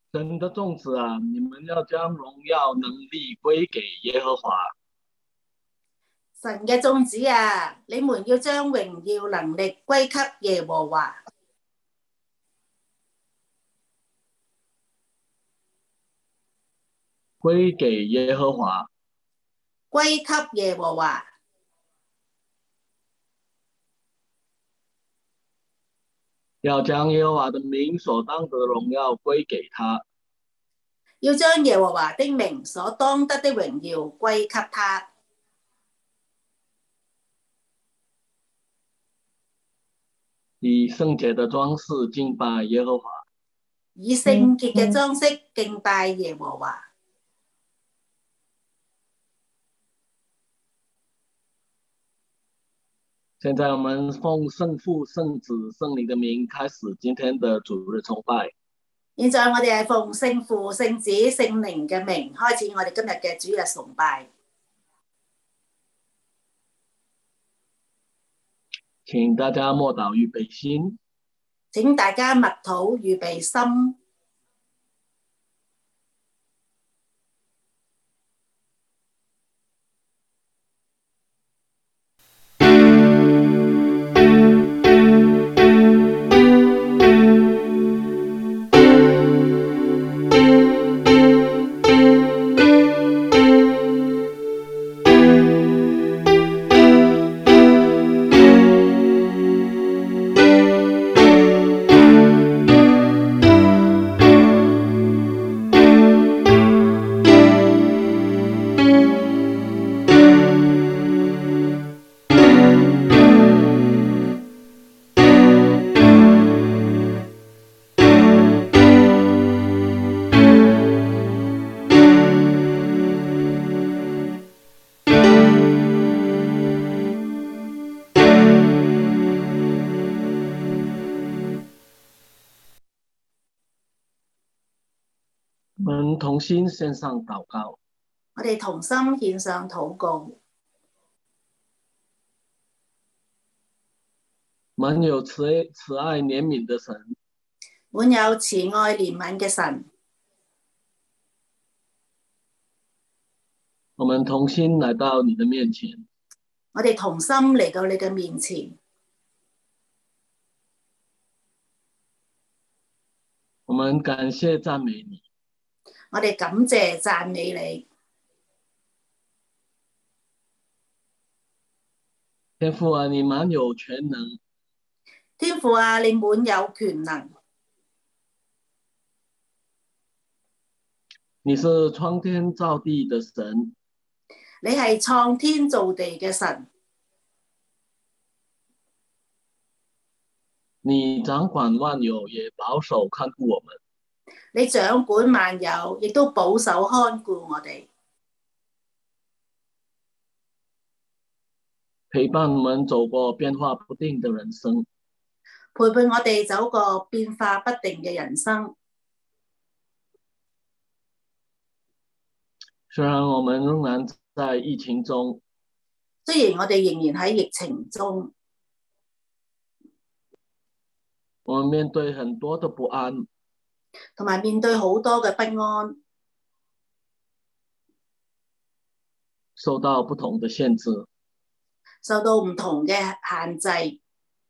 神的众子啊，你们要将荣耀能力归给耶和华， 神嘅眾子啊，你們要將榮耀能力歸給耶和華， 归给耶和华， 歸給耶和華， 要将耶和华的名所当得的荣耀归给他， 要將耶和華的名所當得的榮耀歸給他， 以圣洁的装饰敬拜耶和华。 以聖潔嘅裝飾敬拜耶和華。 现在我们奉圣父、圣子、圣灵的名开始今天的主日崇拜。 現在我哋係奉聖父、聖子、聖靈嘅名開始我哋今日嘅主日崇拜。 请大家默祷預備心， 請大家默禱預備心。 我們同心獻上禱告。 我哋同心獻上禱告。 滿有慈愛憐憫的神， 滿有慈愛憐憫嘅神， 我們同心來到你的面前。 我哋同心嚟到你嘅面前。 我們感謝讚美你。 我哋感謝讚美你。 天父啊，你滿有全能。 天父啊，你滿有權能。 你是創天造地的神。 你係創天造地嘅神。 你掌管萬有，也保守看顧我們。 你掌管萬有，亦都保守看顧我哋。 陪伴我們走過變化不定的人生。 陪伴我哋走過變化不定嘅人生。 雖然我們仍然在疫情中， 雖然我哋仍然喺疫情中， 我們面對很多的不安， 同埋面對好多嘅不安， 受到不同的限制， 受到唔同嘅限制。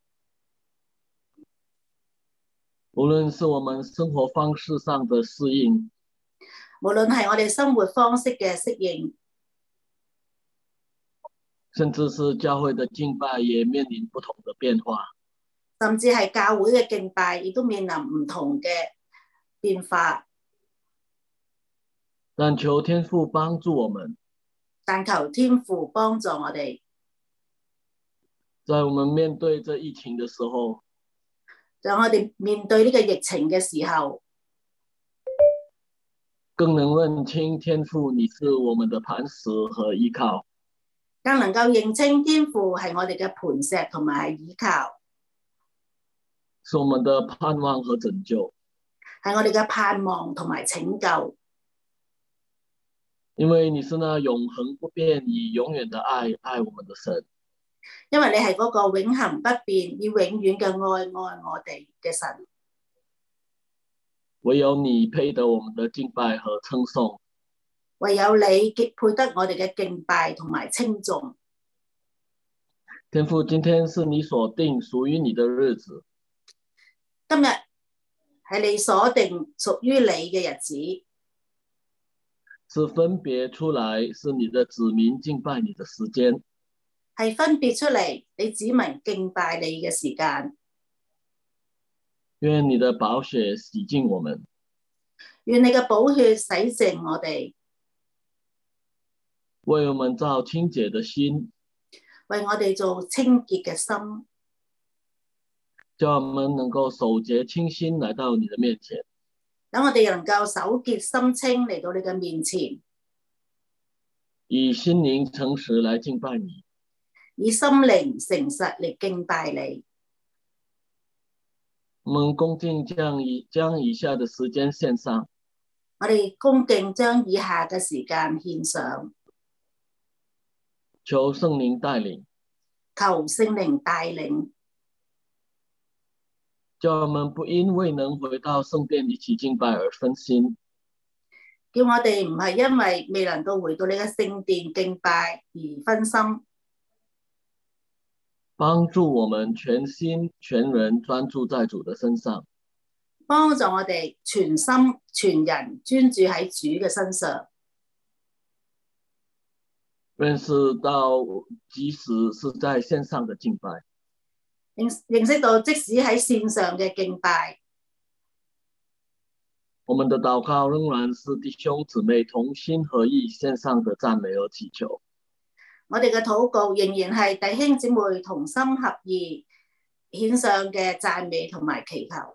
無論是我們生活方式上的適應， 無論係我哋生活方式嘅適應， 甚至是教會的敬拜也面臨不同的變化， 甚至係教會嘅敬拜亦都面臨唔同嘅變化。 但求天父幫助我們， 但求天父幫助我哋， 在我們面對這疫情的時候， 在我哋面對呢個疫情嘅時候， 更能認清天父你是我們的磐石和依靠， 更能夠認清天父係我哋嘅磐石同埋依靠， 是我們的盼望和拯救， 係我哋嘅盼望同埋拯救。 因為你是那永恆不變以永遠的愛我們的神， 因為你係嗰個永恆不變以永遠嘅愛我哋嘅神。 唯有你配得我们的敬拜和称颂。 唯有你配得我哋嘅敬拜同埋稱頌。 天父，今天是你所定屬於你的日子， 今日係你所定屬於你嘅日子， 是分別出來，是你的子民敬拜你的時間， 係分別出嚟你子民敬拜你嘅時間。 願你的寶血洗淨我們， 願你嘅寶血洗淨我哋， 為我們造清潔的心， 為我哋做清潔嘅心， 叫我們能夠守潔清心來到你的面前。 等我哋能夠守潔心清嚟到你嘅面前， 以心靈誠實來敬拜你， 以心靈誠實嚟敬拜你。 我們恭敬將以下的時間獻上， 我哋恭敬將以下嘅時間獻上， 求聖靈帶領， 求聖靈帶領， 叫我們不因未能回到聖殿一起敬拜而分心， 叫我哋唔係因為未能夠回到你嘅聖殿敬拜而分心， 幫助我們全心全人專注在主的身上， 幫助我哋全心全人專注喺主嘅身上。 認識到即使是在線上的敬拜， 認識到即使喺線上嘅敬拜， 我們的禱告仍然是弟兄姊妹同心合意線上的讚美和祈求。 我哋嘅禱告仍然係弟兄姊妹同心合意獻上嘅讚美同埋祈求。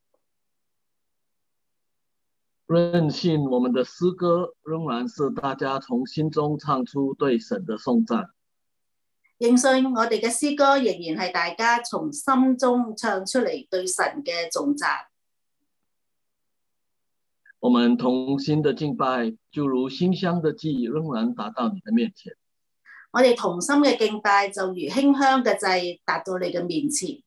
任性我們的詩歌仍然是大家從心中唱出對神的頌讚。 認信我哋嘅詩歌仍然係大家從心中唱出嚟對神嘅頌讚。 我們同心的敬拜就如馨香的祭仍然達到你的面前。 我哋同心嘅敬拜就如馨香嘅祭達到你嘅面前，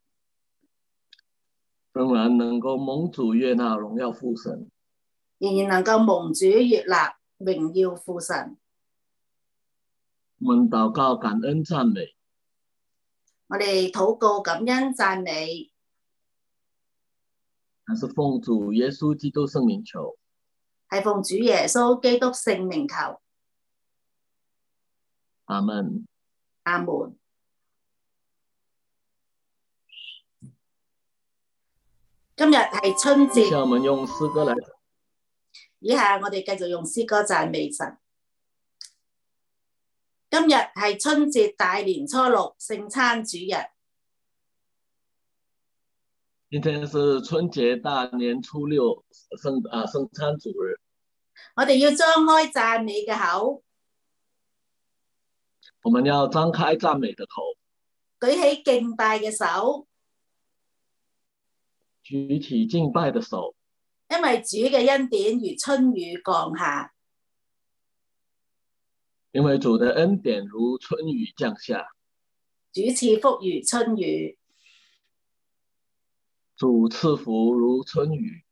仍然能夠蒙主悅納榮耀父神， 仍然能夠蒙主悅納榮耀父神。 我們禱告感恩讚美， 我哋禱告感恩讚美， 還是奉主耶穌基督聖名求， 係奉主耶穌基督聖名求。 阿們。 阿門。今日係春節， 以下我們用詩歌來。 以下我哋繼續用詩歌讚美神。今日係春節大年初六聖餐主日。 今天是春節大年初六聖餐主日。 我哋要張開讚美嘅口。 我們要張開讚美的口， 舉起敬拜嘅手， 舉起敬拜的手， 因為主嘅恩典如春雨降下， 因為主的恩典如春雨降下， 主賜福如春雨， 主賜福如春雨。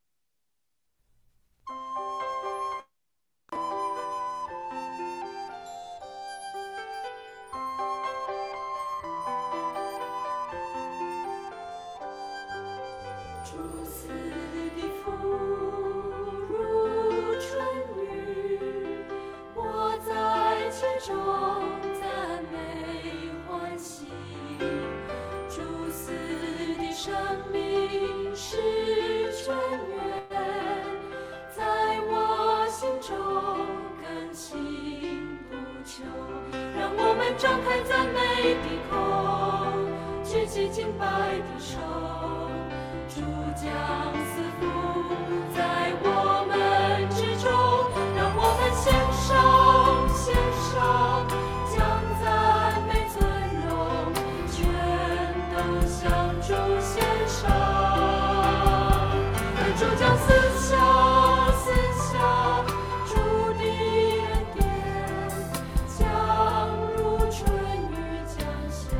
張開讚美的口，舉起敬拜的手，主將賜福在我們之中，讓我們獻上，將讚美尊榮全都向主獻上，願主將賜下主的恩典將如春雨降下。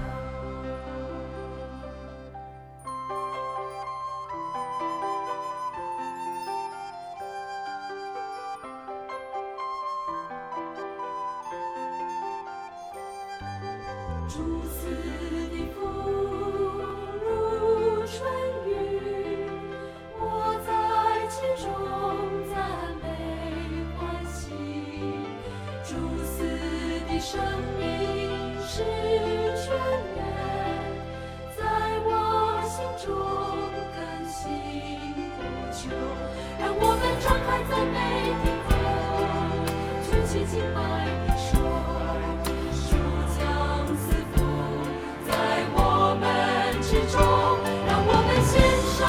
主赐的福如春雨，我在其中赞美欢喜。主赐的生命是泉源，在我心中更新不朽。让我们张开赞美的口，举起敬拜的手，主将赐福在我们之中。让我们献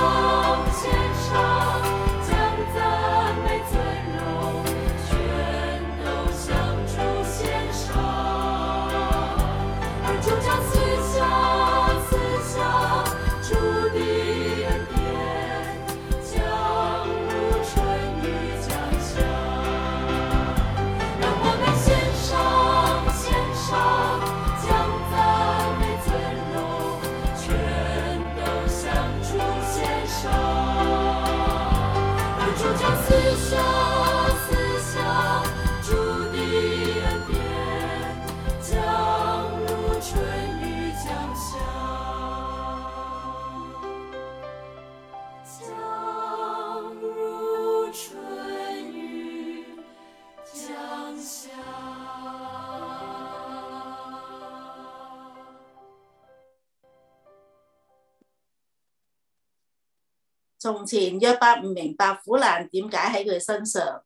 上，将赞美尊荣全都向主献上。而主将赐下主的恩典，将如春雨降下。让我们献上，将赞美尊荣全都向主献上。而主将赐下主的恩典，将如春雨降下，将如春雨降下。 從前約伯唔明白苦難點解喺佢身上，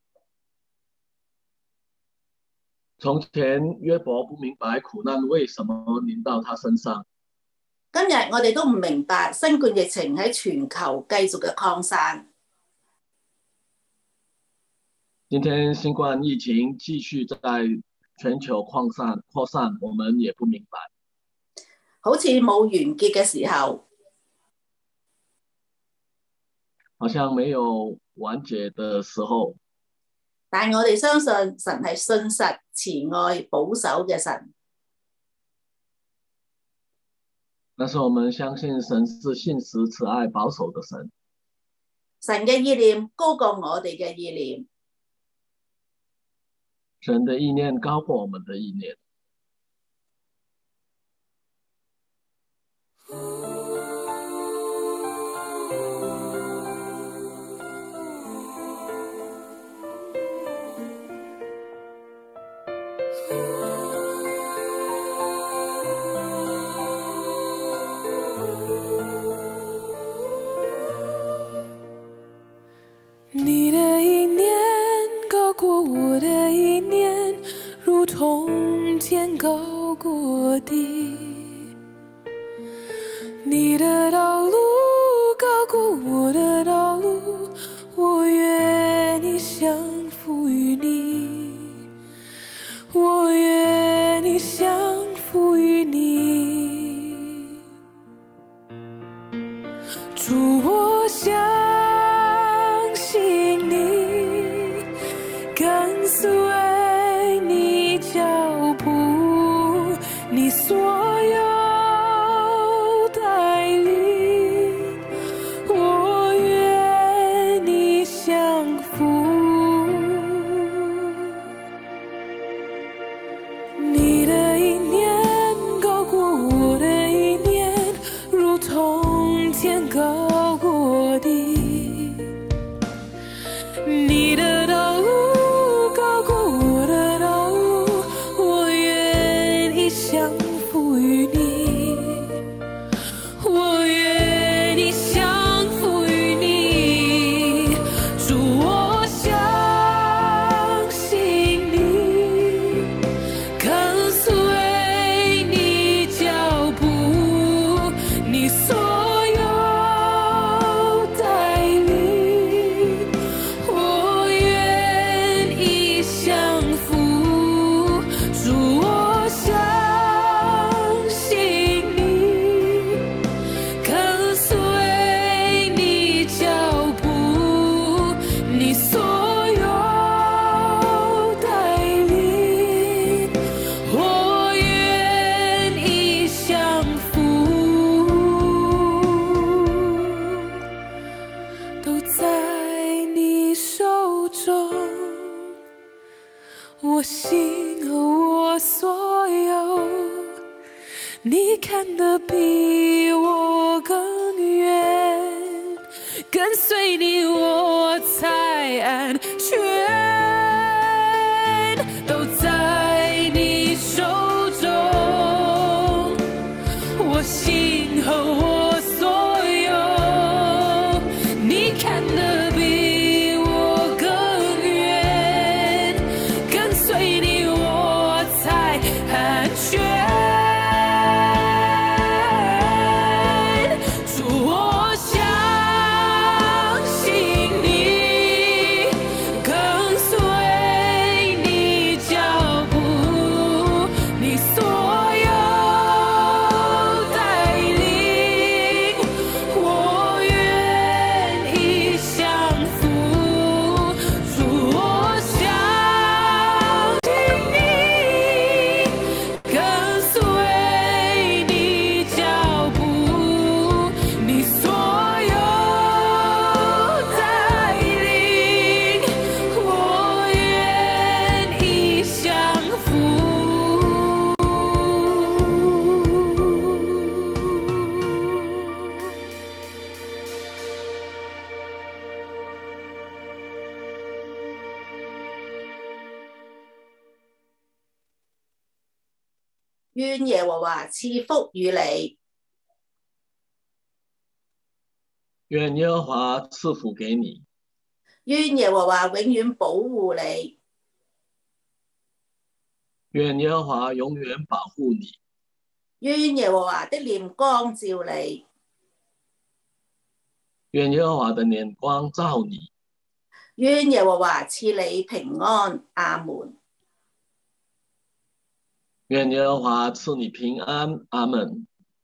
從前約伯不明白苦難為什麼臨到他身上， 今日我哋都唔明白新冠疫情喺全球繼續嘅擴散。 今天新冠疫情繼續在全球擴散，我們也不明白。 好似冇完結嘅時候， 好像沒有完結的時候， 但我哋相信神係信實、慈愛、保守嘅神。 但是我們相信神是信實、慈愛、保守的神。 神嘅意念高過我哋嘅意念， 神的意念高過我們的意念。 你的意念高过我的意念，如同天高过地。你的道路高过我的道路，我愿意降服于你，我愿意降服于你。主，我相信你，跟随你脚步，你所有带领，我愿你降服。你的意念高过我的意念，如同天高过地。你的道路高过我的道路，我愿意降服于你，我愿意降服于你。主，我相信你，跟随你脚步，你所有带领，我愿意降服。主，我相信你，跟随你脚步，你所有带领，我愿意降服。都在你手中，我心和我所有你看得比我更远，跟随你我才安全，都在你手中，我心和我所有，你看得比我更远，跟随你我才安全。主，我相信你，跟随你脚步，你所有带领，我愿意降服。主，我相信你，跟随你脚步，你所有带领，我愿意降服。 願耶和華賜福與你， 愿耶和华赐福给你， 願耶和華永遠保護你， 愿耶和华永远保护你， 願耶和華的臉光照你， 愿耶和华的脸光照你， 願耶和華賜你平安。阿門。 愿耶和华赐你平安。阿门。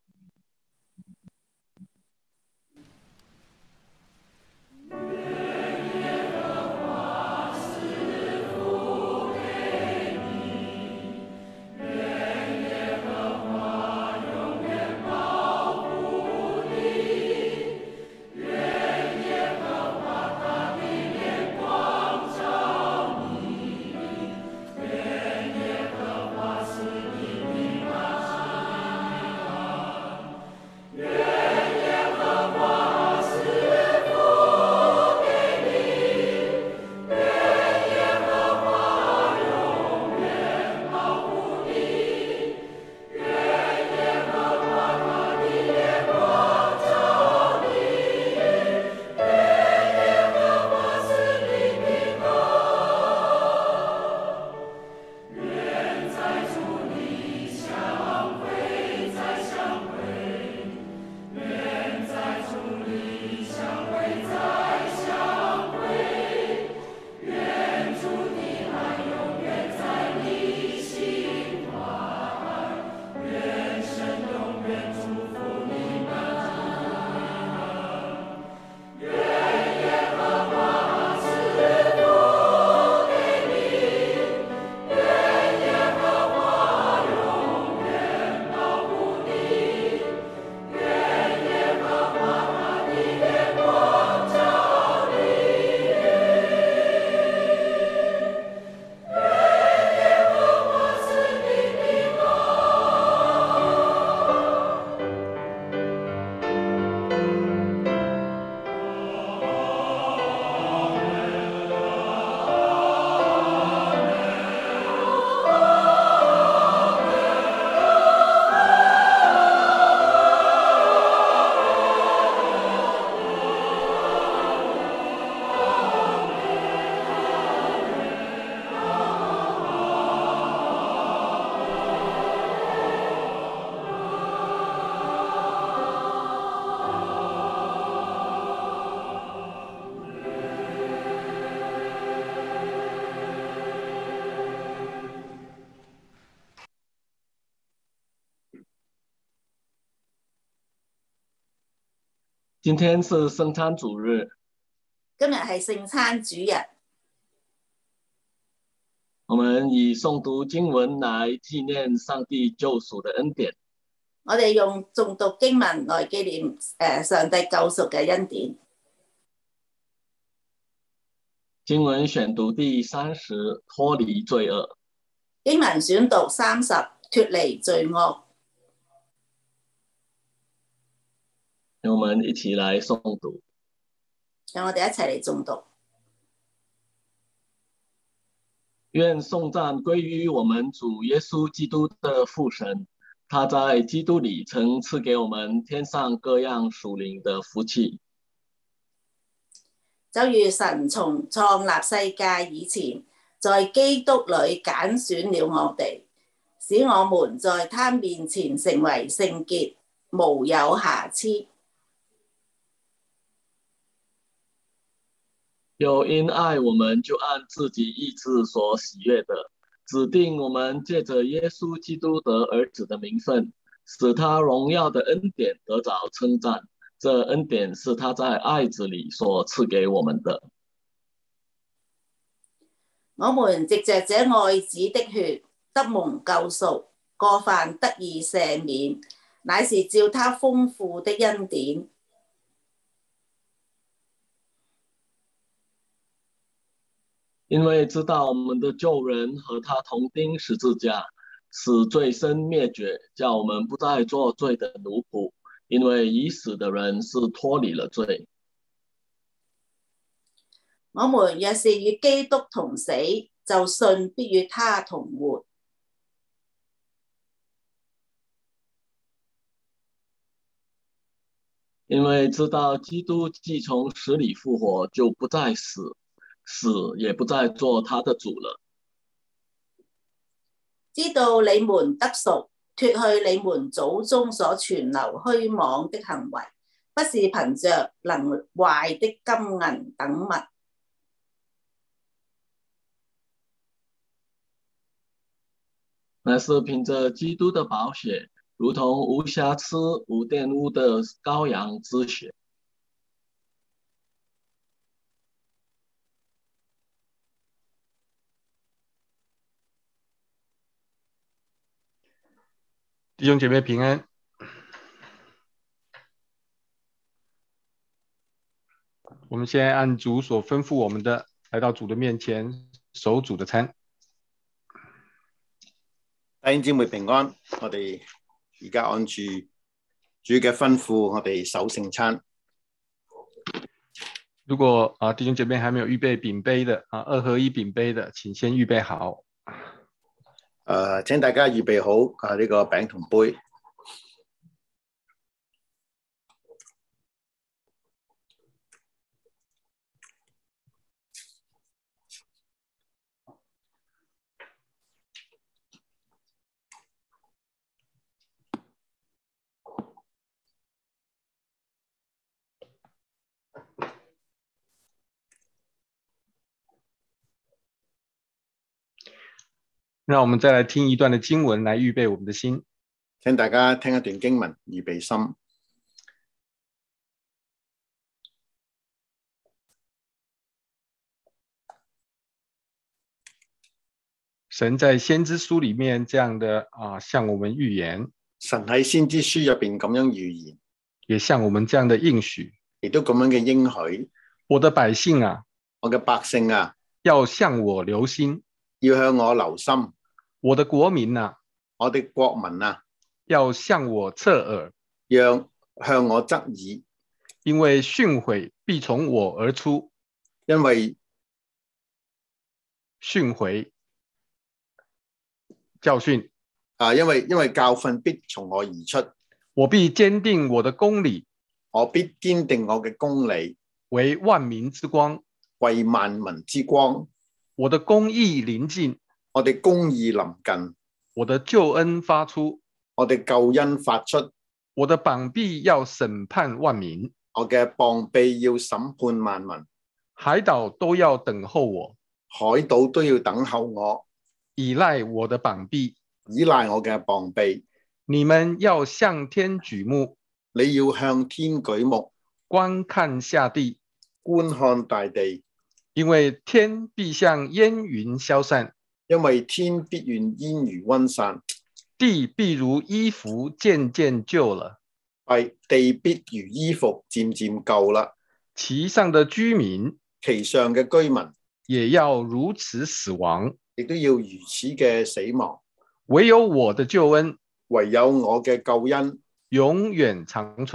今天是圣餐主日， 今日係聖餐主日， 我们以诵读经文来纪念上帝救赎的恩典。 我哋用誦讀經文來紀念上帝救贖嘅恩典。 经文选读第30，脱离罪恶。 經文選讀30，脱離罪惡。 讓我們一起來誦讀。 讓我哋一齊嚟誦讀。 願頌讚歸於我們主耶穌基督的父神，他在基督裡曾賜給我們天上各樣屬靈的福氣。 就如神從創立世界以前，在基督裡揀選了我哋，使我們在他面前成為聖潔，無有瑕疵。 又因愛我們，就按自己意志所喜悅的，指定我們借着耶穌基督的兒子的名分，使他榮耀的恩典得着稱讚。這恩典是他在愛子裡所賜給我們的。 我們藉着這愛子的血得蒙救贖，過犯得以赦免，乃是照他豐富的恩典。 因為知道我們的救人和他同釘十字架，使罪身滅絕，叫我們不再做罪的奴僕，因為已死的人是脫離了罪。 我們若是與基督同死，就信必與他同活。 因為知道基督既從死裡復活，就不再死，死也不再做他的主了。 知道你們得贖，脫去你們祖宗所存留虛妄的行為，不是憑着能壞的金銀等物， 乃是憑着基督的寶血，如同無瑕疵、無玷污的羔羊之血。 弟兄姐妹平安。我們現在按主所吩咐我們的，來到主的面前，守主的餐。 弟兄姊妹平安，我哋而家按住主嘅吩咐，我哋守聖餐。 如果弟兄姐妹還沒有預備餅杯的2合1餅杯的，請先預備好。 請大家預備好呢個餅同杯。 讓我們再來聽一段的經文，來預備我們的心。 請大家聽一段經文，預備心。 神在先知書裏面這樣的向我們預言， 神喺先知書入邊咁樣預言， 也向我們這樣的應許， 亦都咁樣嘅應許。 我的百姓啊， 我嘅百姓啊， 要向我留心， 要向我留心。 我的國民啊， 我的國民啊， 要向我側耳， 讓向我側耳， 因為訓誨必從我而出， 因為訓誨教訓因為教訓必從我而出， 我必堅定我的公理， 我必堅定我嘅公理， 為萬民之光， 為萬民之光。 我的公義臨近， 我哋公義臨近， 我的救恩發出， 我哋救恩發出， 我的膀臂要審判萬民， 我嘅膀臂要審判萬民， 海島都要等候我， 海島都要等候我， 依賴我的膀臂， 依賴我嘅膀臂。 你們要向天舉目， 你要向天舉目， 觀看下地， 觀看大地， 因為天必像煙雲消散， 因為天必願煙如溫散， 地必如衣服漸漸舊了， 地必如衣服漸漸舊啦， 其上的居民， 其上嘅居民也要如此死亡， 亦都要如此嘅死亡。 唯有我的救恩， 唯有我嘅救恩永遠長存，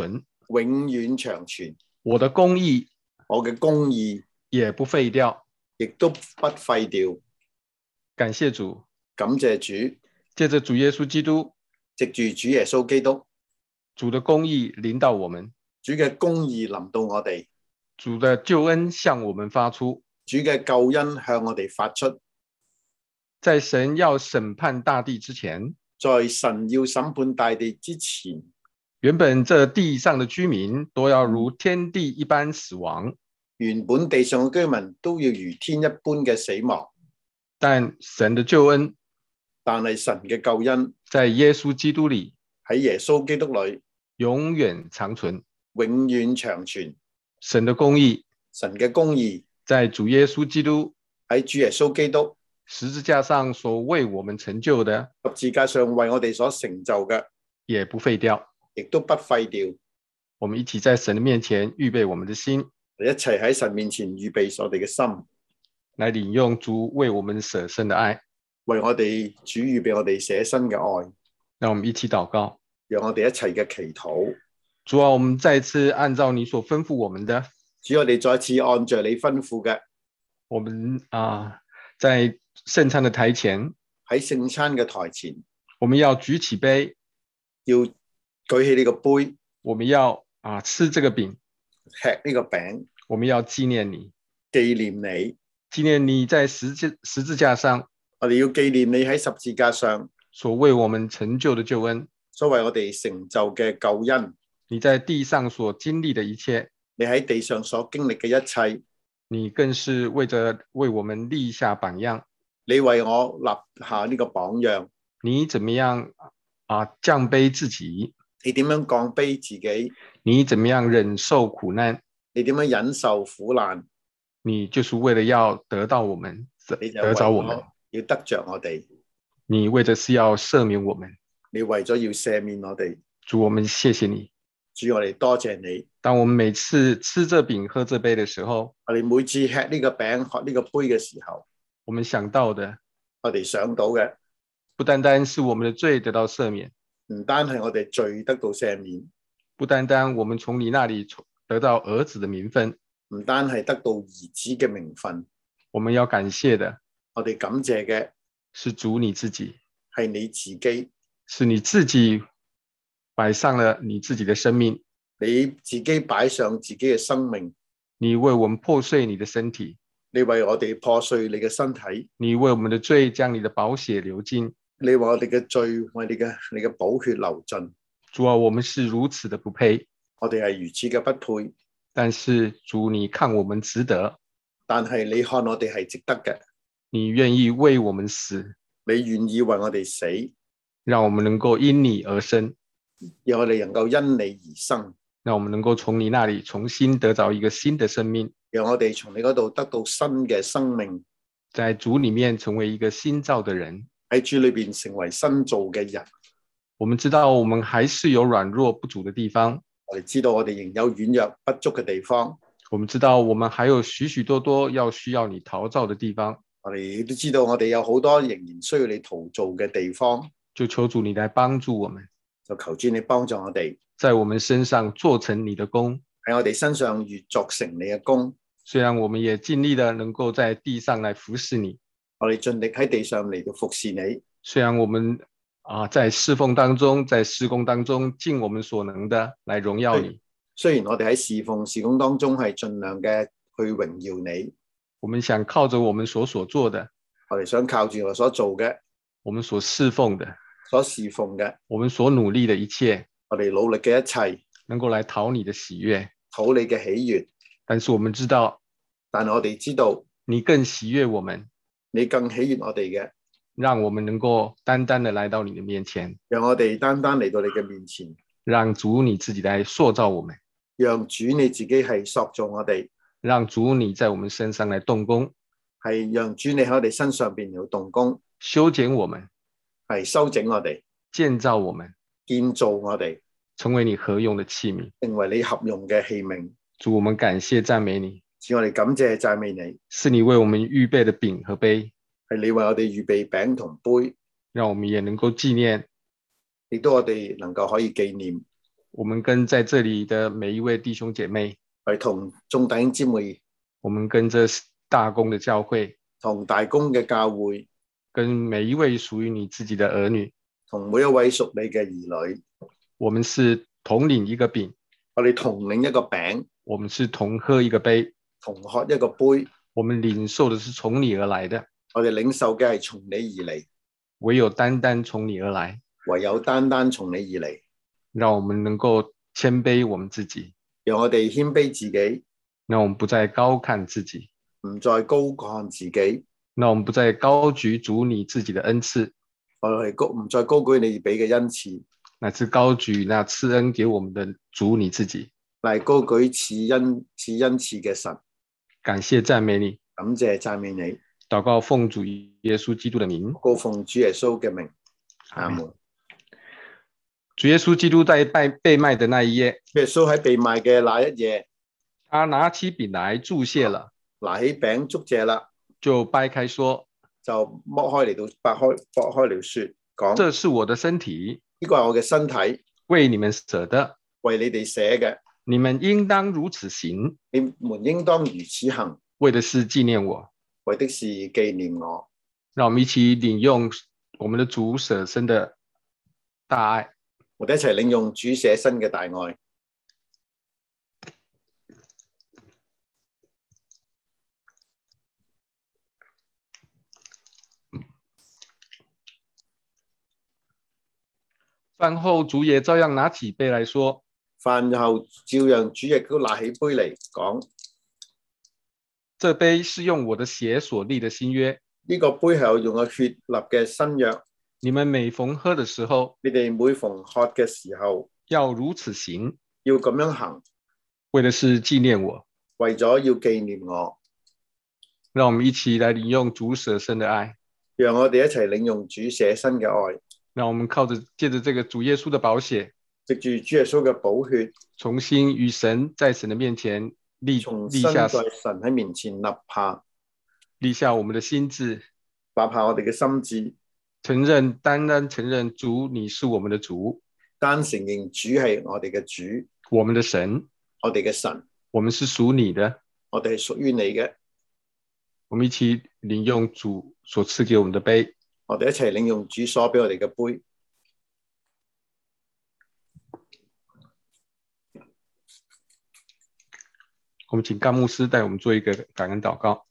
永遠長存， 我的公義我嘅公義也不廢掉。 亦都不廢掉。 感謝主， 感謝主， 借着主耶穌基督， 藉住主耶穌基督， 主的公義臨到我們， 主嘅公義臨到我哋， 主的救恩向我們發出。 主嘅救恩向我哋發出。 在神要審判大地之前， 在神要審判大地之前， 原本這地上的居民都要如天地一般死亡， 原本地上嘅居民都要如天一般嘅死亡， 但神的救恩但係神嘅救恩在耶穌基督裏喺耶穌基督裏永遠長存。 永遠長存。 神的公義神嘅公義在主耶穌基督喺主耶穌基督十字架上所為我們成就的， 十字架上為我哋所成就嘅， 也不廢掉。 亦都不廢掉。 我們一起在神的面前預備我們的心， 一齊喺神面前預備我哋嘅心， 來領用主為我們捨身的愛。 為我哋主預備我哋捨身嘅愛。 讓我們一起禱告， 讓我哋一齊嘅祈禱。 主啊，我們再次按照你所吩咐我們的， 主，我哋再次按着你吩咐嘅， 我們在聖餐的台前， 喺聖餐嘅台前， 我們要舉起杯， 要舉起呢個杯， 我們要吃這個餅， 吃呢個餅， 我們要紀念你， 紀念你， 紀念你在十字架上， 我哋要紀念你喺十字架上所為我們成就的救恩， 所為我哋成就嘅救恩。 你在地上所經歷的一切， 你喺地上所經歷嘅一切， 你更是為我們立下榜樣。 你為我立下呢個榜樣。 你怎麼樣降卑自己？ 你點樣降卑自己？ 你怎麼樣忍受苦難？ 你點樣忍受苦難？ 你就是為了要得到我們，得着我們， 要得着我哋。 你為的是要赦免我們， 你為咗要赦免我哋。 主，我們謝謝你。 主，我哋多謝你。 當我們每次吃這餅喝這杯的時候， 我哋每次吃呢個餅喝呢個杯嘅時候， 我們想到的， 我哋想到嘅不單單是我們的罪得到赦免， 唔單係我哋罪得到赦免， 不單單我們從你那裡得到兒子的名分， 唔單係得到兒子嘅名分， 我們要感謝的， 我哋感謝嘅是主你自己， 係你自己， 是你自己擺上了你自己的生命， 你自己擺上自己嘅生命， 你為我們破碎你的身體， 你為我哋破碎你嘅身體， 你為我們的罪將你的寶血流盡， 你為我哋嘅罪為你嘅寶血流盡。 主啊，我們是如此的不配， 我哋係如此嘅不配， 但是主你看我們值得， 但係你看我哋係值得嘅， 你願意為我們死， 你願意為我哋死， 讓我們能夠因你而生， 讓我哋能夠因你而生， 讓我們能夠從你那裡重新得着一個新的生命， 讓我哋從你嗰度得到新嘅生命， 在主裡面成為一個新造的人， 喺主裏邊成為新造嘅人。 我們知道我們還是有軟弱不足的地方， 我哋知道我哋仍有軟弱不足嘅地方， 我們知道我們還有許許多多需要你陶造的地方， 我哋亦都知道我哋有好多仍然需要你陶造嘅地方， 就求主你來幫助我們， 就求主你幫助我哋， 在我們身上做成你的工， 喺我哋身上越作成你嘅工。 雖然我們也盡力的能夠在地上來服侍你， 我哋盡力喺地上嚟到服侍你， 雖然我們在侍奉當中，在事工當中盡我們所能的來榮耀你。 雖然我哋喺侍奉事工當中係盡量嘅去榮耀你， 我們想靠着我們所做的， 我哋想靠住我所做嘅， 我們所侍奉的， 所侍奉嘅， 我們所努力的一切， 我哋努力嘅一切， 能夠來討你的喜悅。 討你嘅喜悅。 但是我們知道， 但係我哋知道你更喜悅我們， 你更喜悅我哋嘅， 讓我們能夠單單的來到你的面前， 讓我哋單單嚟到你嘅面前， 讓主你自己來塑造我們， 讓主你自己係塑造我哋， 讓主你在我們身上來動工， 係讓主你喺我哋身上邊有動工， 修剪我們， 係修整我哋， 建造我們， 建造我哋， 成為你合用的器皿， 成為你合用嘅器皿。 主，我們感謝讚美你， 主，我哋感謝讚美你， 是你為我們預備的餅和杯， 係你為我哋預備餅同杯， 讓我們也能夠紀念， 亦都我哋能夠可以紀念。 我们跟在这里的每一位弟兄姐妹， 係同眾弟兄姊妹， 我們跟着大公的教會， 同大公嘅教會， 跟每一位屬於你自己的兒女， 同每一位屬你嘅兒女， 我們是同領一個餅， 我哋同領一個餅， 我們是同喝一個杯， 同喝一個杯， 我們領受的是從你而來的， 我哋領受嘅係從你而嚟， 唯有單單從你而來， 唯有單單從你而嚟， 讓我們能夠謙卑我們自己， 讓我哋謙卑自己， 讓我們不再高看自己， 唔再高看自己， 讓我們不再高舉主你自己的恩賜， 我哋唔再高舉你俾嘅恩賜， 乃是高舉那賜恩給我們的主你自己， 嚟高舉賜恩賜嘅神， 感謝讚美你， 感謝讚美你， 禱告奉主耶穌基督的名， 告奉主耶穌嘅名，阿門。 主耶穌基督在被賣的那一夜， 耶穌喺被賣嘅那一夜， 他拿起餅來祝謝了， 拿起餅祝謝啦， 就掰開說， 就剝開嚟到剝開了説，講這是我的身體， 呢個係我嘅身體， 為你們捨的， 為你哋寫嘅， 你們應當如此行， 你們應當如此行， 為的是紀念我。 為的是紀念我。 讓我們一起領用我們的主捨身的大愛。 我哋一齊領用主捨身嘅大愛。 飯後主也照樣拿起杯來說， 飯後照樣主亦都拿起杯嚟講， 這杯是用我的血所立的新約。 呢個杯係我用我血立嘅新約。 你們每逢喝的時候， 你哋每逢喝嘅時候， 要如此行， 要咁樣行， 為的是紀念我。 為咗要紀念我。 讓我們一起來領用主捨身的愛。 讓我哋一齊領用主捨身嘅愛。 讓我們借着這個主耶穌的寶血， 藉住主耶穌嘅寶血， 重新與神在神的面前立下在神喺面前立下我們的心志， 立下我哋嘅心志， 單單承認主你是我們的主， 單承認主係我哋嘅主， 我們的神， 我哋嘅神， 我們是屬你的， 我哋係屬於你嘅。 我們一起領用主所賜給我們的杯。 我哋一齊領用主所俾我哋嘅杯。 我們請甘牧師帶我們做一個感恩禱告。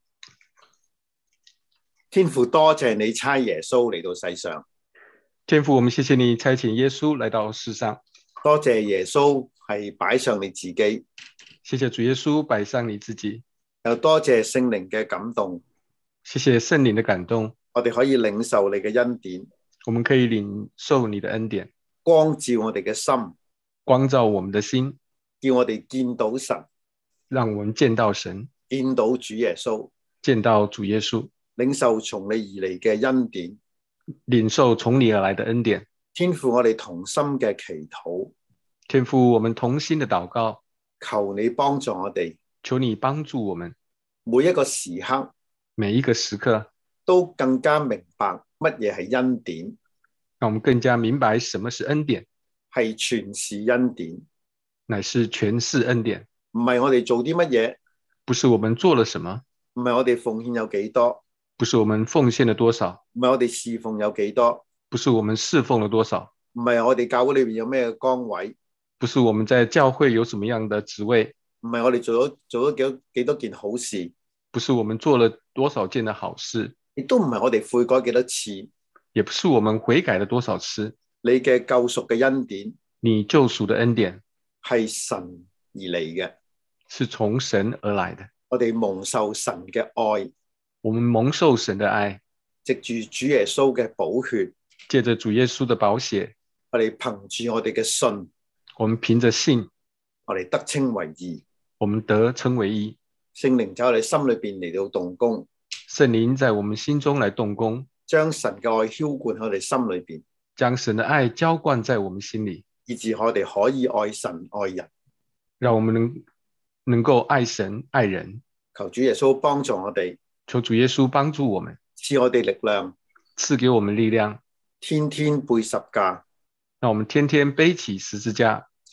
天父，多謝你差耶穌嚟到世上。 天父，我們謝謝你差遣耶穌來到世上。 多謝耶穌係擺上你自己。謝謝主耶穌擺上你自己。 又多謝聖靈嘅感動。 謝謝聖靈的感動。 我哋可以領受你嘅恩典， 我們可以領受你的恩典， 光照我哋嘅心， 光照我們的心， 叫我哋見到神， 讓我們見到神， 見到主耶穌， 見到主耶穌， 領受從你而嚟嘅恩典， 領受從你而來的恩典。 天父，我哋同心嘅祈禱， 天父，我們同心的禱告， 求你幫助我哋， 求你幫助我們， 每一個時刻， 每一個時刻， 都更加明白乜嘢係恩典， 讓我們更加明白什麼是恩典， 係全是恩典， 乃是全是恩典， 唔係我哋做啲乜嘢， 不是我們做了什麼， 唔係我哋奉獻有幾多， 不是我們奉獻了多少， 唔係我哋侍奉有幾多， 不是我們侍奉了多少， 唔係我哋教會裏邊有咩崗位， 不是我們在教會有什麼樣的職位， 唔係我哋做咗幾多件好事， 不是我們做了多少件的好事， 亦都唔係我哋悔改幾多次， 也不是我們悔改了多少次。 你嘅救贖嘅恩典， 你救贖的恩典係神而嚟嘅， 是從神而來的。 我哋蒙受神嘅愛， 我們蒙受神的愛， 藉住主耶穌嘅寶血， 借着主耶穌的寶血， 我哋憑住我哋嘅信， 我們憑着信， 我哋得稱為義， 我們得稱為義。 聖靈在我哋心裏邊嚟到動工， 聖靈在我們心中來動工， 將神嘅愛澆灌喺我哋心裏邊， 將神的愛澆灌在我們心裏， 以致我哋可以愛神愛人， 讓我們能夠愛神愛人。 求主耶穌幫助我哋， 求主耶穌幫助我們， 賜我哋力量， 賜給我們力量， 天天背十架， 讓我們天天背起十字架，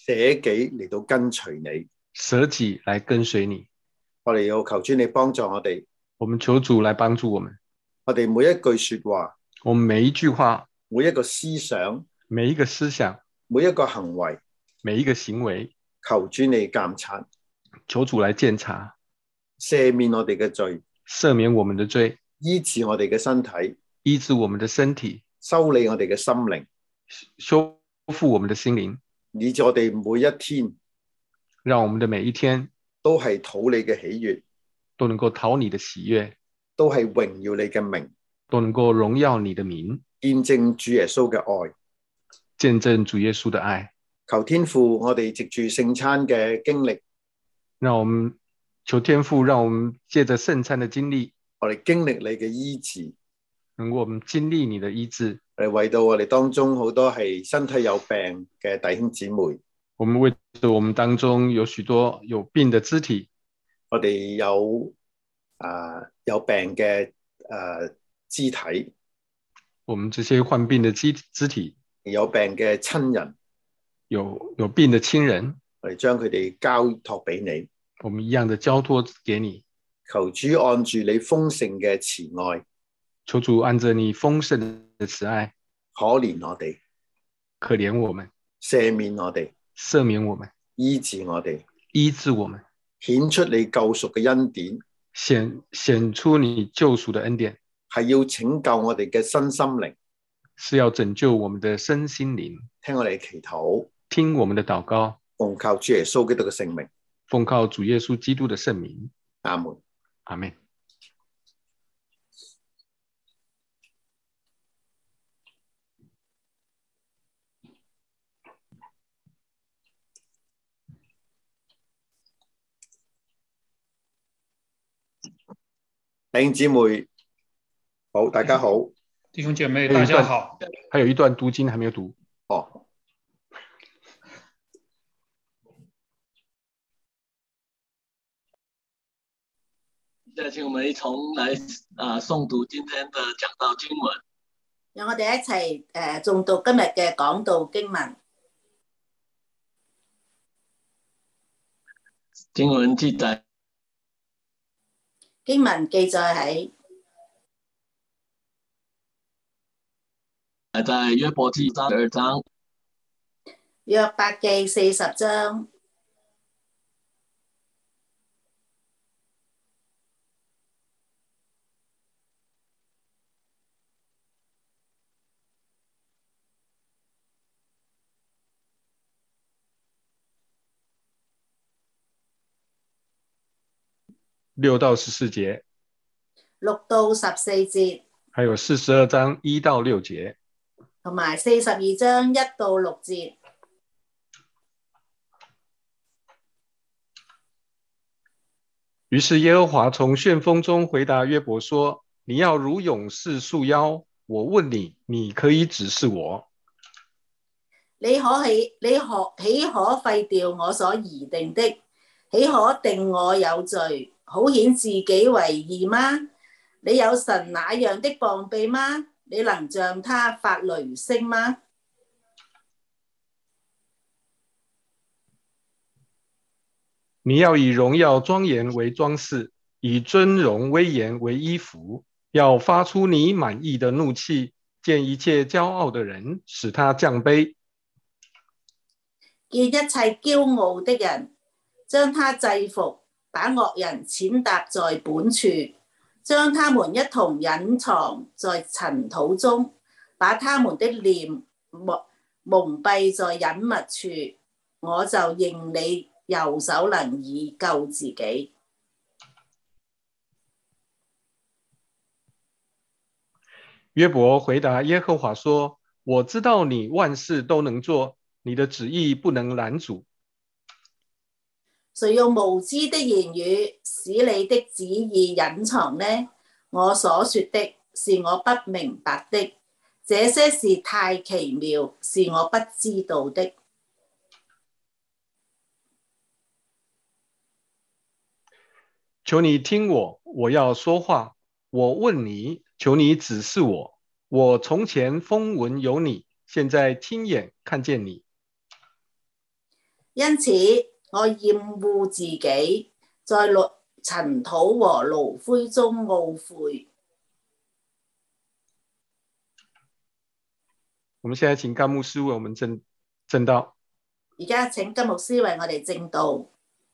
捨己嚟到跟隨你。 舍己來跟隨你。 我哋要求主你幫助我哋， 我們求主來幫助我們。 我哋每一句說話， 我們每一句話， 每一個思想， 每一個思想， 每一個行為， 每一個行為， 求主你監察， 求主來檢查， 赦免我哋嘅罪， 赦免我們的罪， 醫治我哋嘅身體， 醫治我們的身體， 修理我哋嘅心靈， 修復我們的心靈， 以致我哋每一天， 讓我們的每一天都係討你嘅喜悅， 都能夠討你的喜悅， 都係榮耀你嘅名， 都能夠榮耀你的名， 見證主耶穌嘅愛， 見證主耶穌的愛。 求天父，我哋藉住聖餐嘅經歷， 讓我們求天父，讓我們借着聖餐的經歷， 我哋經歷你嘅醫治， 能夠我們經歷你的醫治。 為到我哋當中好多係身體有病嘅弟兄姊妹， 我們為着我們當中有許多有病的肢體， 我哋有病嘅肢體， 我們這些患病的肢體， 有病嘅親人， 有病的親人， 我哋將佢哋交託俾你， 我們一樣的交託給你。 求主按住你豐盛嘅慈愛， 求主按着你豐盛的慈愛， 可憐我哋， 可憐我們， 赦免我哋， 赦免我們， 醫治我哋， 醫治我們， 顯出你救贖嘅恩典， 顯出你救贖的恩典， 係要拯救我哋嘅身心靈， 是要拯救我們的身心靈。 聽我哋祈禱， 聽我們的禱告， 奉靠主耶穌基督嘅聖名， 奉靠主耶穌基督的聖名。 阿門。 阿們。 弟兄姊妹好，大家好。 弟兄姐妹大家好。 還有一段讀經還沒有讀。 現在請我們一同來誦讀今天的講道經文。 讓我哋一齊誦讀今日嘅講道經文。 經文記載喺在約伯記32章。 約伯記40章。 6到14節 ，6到14節， 還有42章1到6節， 同埋42章1到6節。 於是耶和華從旋風中回答約伯說：你要如勇士束腰，我問你，你可以指示我。 豈可廢掉我所擬定的？豈可定我有罪？好顯自己為義嗎？你有神那樣的膀臂嗎？你能像他發雷聲嗎？ 你要以榮耀莊嚴為裝飾，以尊榮威嚴為衣服，要發出你滿意的怒氣，見一切驕傲的人，使他降卑。 見一切驕傲的人，將他制服，把惡人踐踏在本處，將他們一同隱藏在塵土中，把他們的臉蒙蔽在隱密處。我就認你右手能以救自己。 約伯回答耶和華說：我知道你萬事都能做，你的旨意不能攔阻。 誰用無知的言語使你的旨意隱藏呢？我所說的是我不明白的，這些事太奇妙，是我不知道的。 求你聽我，我要說話。我問你，求你指示我。我從前風聞有你，現在親眼看見你。 因此我厭惡自己，在塵土和爐灰中懊悔。 我们现在请甘牧师为我们證道。 而家請金牧師為我哋證道。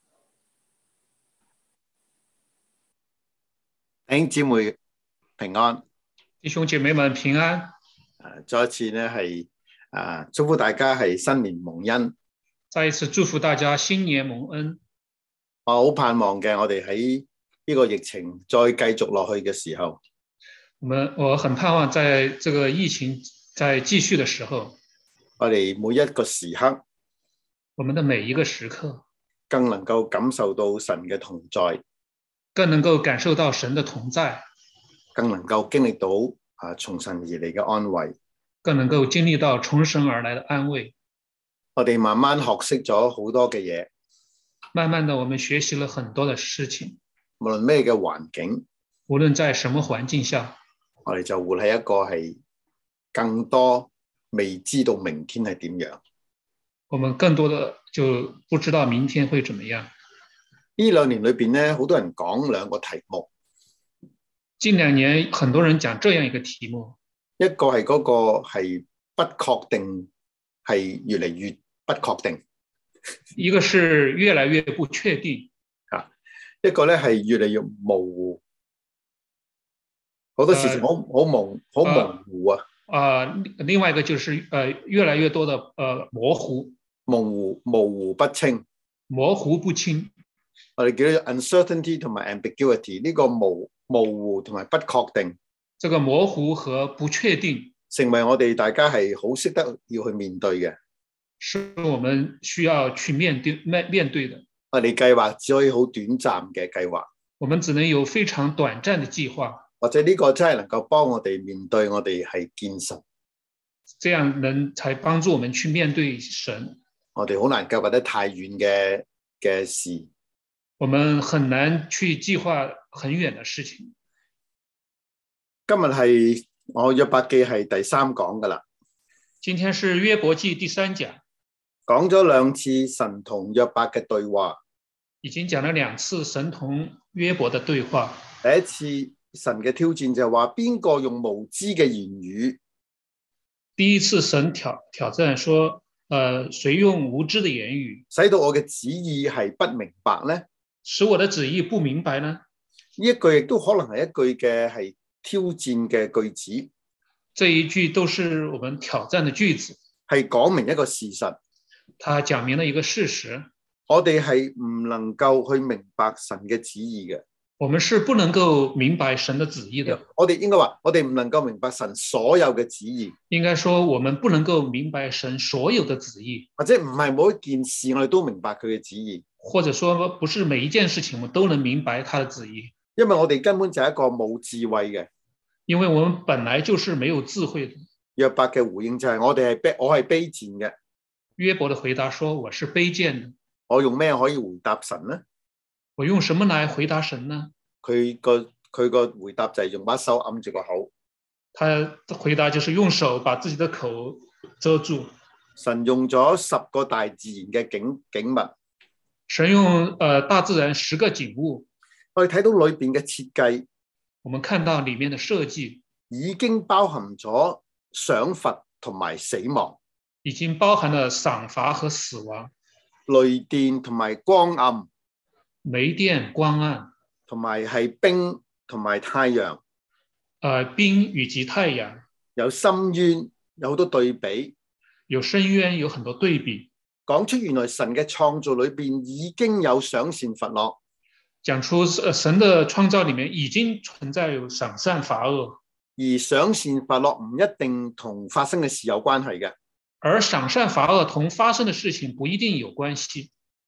弟兄姊妹平安， 弟兄姐妹們平安。 再一次呢係祝福大家係新年蒙恩。 再一次祝福大家新年蒙恩。 我好盼望嘅，我哋喺呢個疫情再繼續落去嘅時候， 我很盼望在這個疫情在繼續的時候， 我哋每一個時刻， 我們的每一個時刻， 更能夠感受到神嘅同在， 更能夠感受到神的同在， 更能夠經歷到從神而嚟嘅安慰， 更能夠經歷到從神而來的安慰。 我哋慢慢學識咗好多嘅嘢， 慢慢的我們學習了很多的事情， 無論咩嘅環境， 無論在什麼環境下， 我哋就活喺一個係更多未知道明天係點樣。 我們更多的就不知道明天會怎麼樣。 呢2年裏邊咧，好多人講2個題目。 近2年很多人講這樣一個題目， 一個係嗰個係不確定，係越嚟越不確定。 一個是越來越不確定， 一個咧係越嚟越模糊，好多事情好模糊啊。 另外一個就是越來越多的模糊不清。 模糊不清。 我哋叫做 uncertainty 同埋 ambiguity， 呢個模糊同埋不確定。 這個模糊和不確定， 成為我哋大家係好識得要去面對嘅。 是我們需要去面對的。 我哋計劃只可以好短暫嘅計劃， 我們只能有非常短暫的計劃， 或者呢個真係能夠幫我哋面對我哋係見神， 這樣才幫助我們去面對神。 我哋好難計劃得太遠嘅事， 我們很難去計劃很遠的事情。 今日係我約伯記係第3講噶啦。 今天是約伯記第3講， 講咗2次神同約伯嘅對話， 已經講了2次神同約伯的對話。 第一次神嘅挑戰就係話邊個用無知嘅言語。 第一次神挑戰說，誰用無知的言語， 使到我嘅旨意係不明白呢？ 使我的旨意不明白呢？ 呢一句亦都可能係一句嘅係挑戰嘅句子。 這一句都是我們挑戰的句子， 係講明一個事實。 他講明了一個事實， 我哋係唔能夠去明白神嘅旨意嘅。 我們是不能夠明白神的旨意的。 我哋應該話，我哋唔能夠明白神所有嘅旨意。 應該說，我們不能夠明白神所有的旨意， 或者唔係每一件事我哋都明白佢嘅旨意。 或者說，不是每一件事情我們都能明白他的旨意。 因為我哋根本就係一個冇智慧嘅。 因為我們本來就是沒有智慧的。 約伯嘅回應就係我係卑賤嘅。 約伯的回答說，我是卑賤的。 我用咩可以回答神呢？ 我用什麼來回答神呢？ 佢個回答就係用把手揞住個口。 他的回答就是用手把自己的口遮住。 神用咗10個大自然嘅景物。 神用大自然10個景物。 我哋睇到裏邊嘅設計。 我們看到裡面的設計已經包含咗賞罰同埋死亡， 已經包含了賞罰和死亡， 雷電同埋光暗， 雷電光暗， 同埋係冰同埋太陽， 冰以及太陽， 有深淵，有好多對比， 有深淵，有很多對比， 講出原來神嘅創造裏邊已經有賞善罰惡。 講出神的創造裡面已經存在有賞善罰惡， 而賞善罰惡唔一定同發生嘅事有關係嘅。 而賞善罰惡同發生的事情不一定有關係。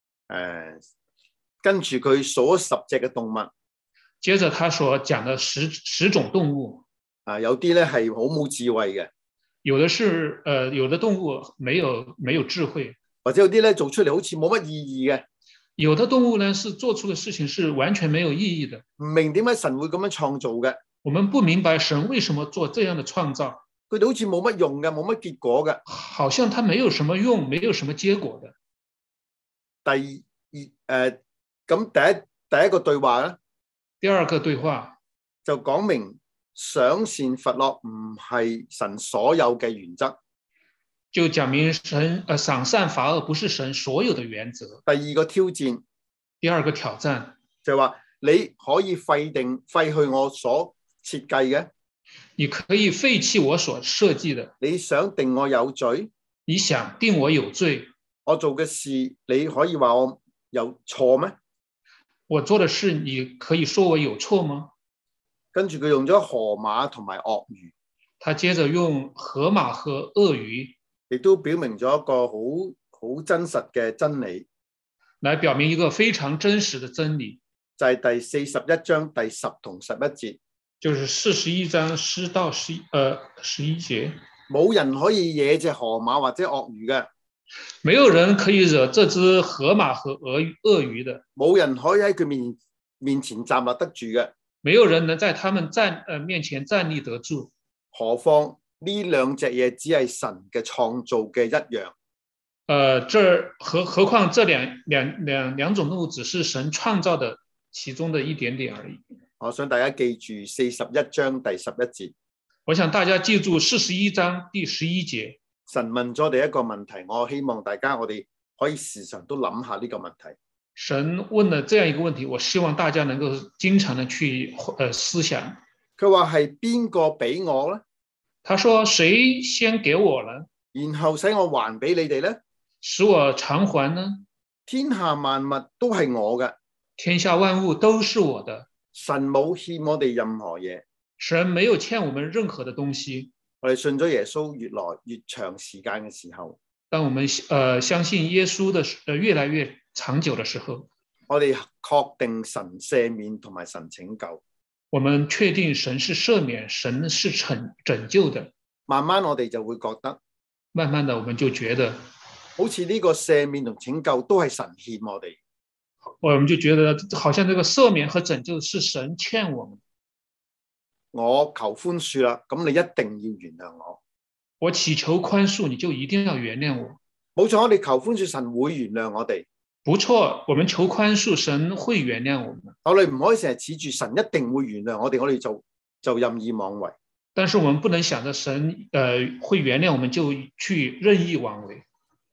跟住佢數咗10隻嘅動物， 接着他所講的十種動物， 有啲咧係好冇智慧嘅， 有的動物沒有智慧， 或者有啲咧做出嚟好似冇乜意義嘅。 有的動物呢，是做出的事情是完全沒有意義的。 唔明點解神會咁樣創造嘅？ 我們不明白神為什麼做這樣的創造。 佢哋好似冇乜用嘅，冇乜結果嘅。 好像它沒有什麼用，沒有什麼結果的。 咁第一個對話咧， 第二個對話就講明賞善罰惡唔係神所有嘅原則。 就講明賞善罰惡不是神所有的原則。 第二個挑戰， 第二個挑戰就係話你可以廢去我所設計嘅， 你可以廢棄我所設計的。 你想定我有罪， 你想定我有罪， 我做嘅事你可以話我有錯咩？ 我做的事你可以說我有錯嗎？ 跟住佢用咗河馬同埋鱷魚， 他接着用河馬和鱷魚， 亦都表明咗一個好真實嘅真理， 來表明一個非常真實的真理， 就係第41章第10同11節， 就是41章10到11節， 冇人可以惹隻河馬或者鱷魚嘅， 沒有人可以惹這隻河馬和鱷魚的， 冇人可以喺佢面前站立得住嘅， 沒有人能在他們面前站立得住。 何況呢兩隻嘢只係神嘅創造嘅一樣。 何況這兩種動物只是神創造的其中的一點點而已。 我想大家記住41章第11節。 我想大家記住41章第11節。 神問咗我哋一個問題，我希望大家我哋可以時常都諗下呢個問題。 神問了這樣一個問題，我希望大家能夠經常的去思想。 佢話係邊個俾我呢？ 他說誰先給我了， 然後使我還俾你哋呢？ 使我償還呢？ 天下萬物都係我嘅， 天下萬物都是我的。 神冇欠我哋任何嘢， 神沒有欠我們任何的東西。 我哋信咗耶穌越來越長時間嘅時候， 當我們相信耶穌的越來越長久的時候， 我哋確定神赦免同埋神拯救。 我們確定神是赦免，神是拯救的。 慢慢我哋就會覺得， 慢慢的我們就覺得， 好似呢個赦免同拯救都係神欠我哋。 我們就覺得好像這個赦免和拯救是神欠我們。 我求寬恕啦，咁你一定要原諒我。 我祈求寬恕，你就一定要原諒我。 冇錯，我哋求寬恕，神會原諒我哋。 不錯，我們求寬恕，神會原諒我們。 我哋唔可以成日恃住神一定會原諒我哋，我哋就任意妄為。 但是我們不能想着神會原諒我們就去任意妄為。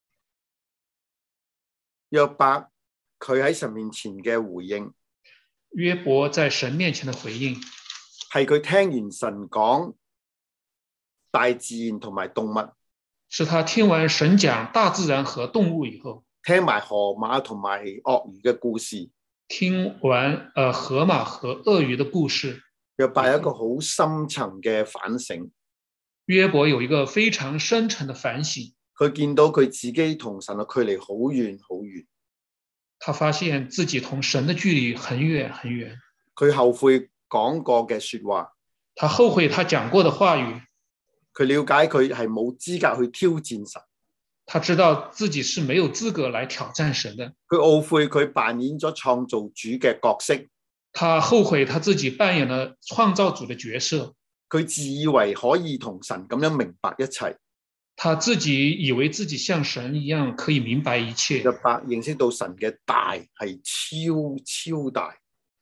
約伯佢喺神面前嘅回應， 約伯在神面前的回應， 係佢聽完神講大自然同埋動物， 是他聽完神講大自然和動物以後， 聽埋河馬同埋鱷魚嘅故事， 聽完河馬和鱷魚的故事， 約伯有一個好深層嘅反省。 約伯有一個非常深層的反省， 佢見到佢自己同神嘅距離好遠好遠， 他發現自己同神的距離很遠很遠。 佢後悔講過嘅說話， 他後悔他講過的話語。 佢了解佢係冇資格去挑戰神， 他知道自己是沒有資格來挑戰神的。 佢懊悔佢扮演咗創造主嘅角色， 他後悔他自己扮演了創造主的角色。 佢自以為可以同神咁樣明白一切， 他自己以為自己像神一樣可以明白一切。 約伯認識到神嘅大係超大，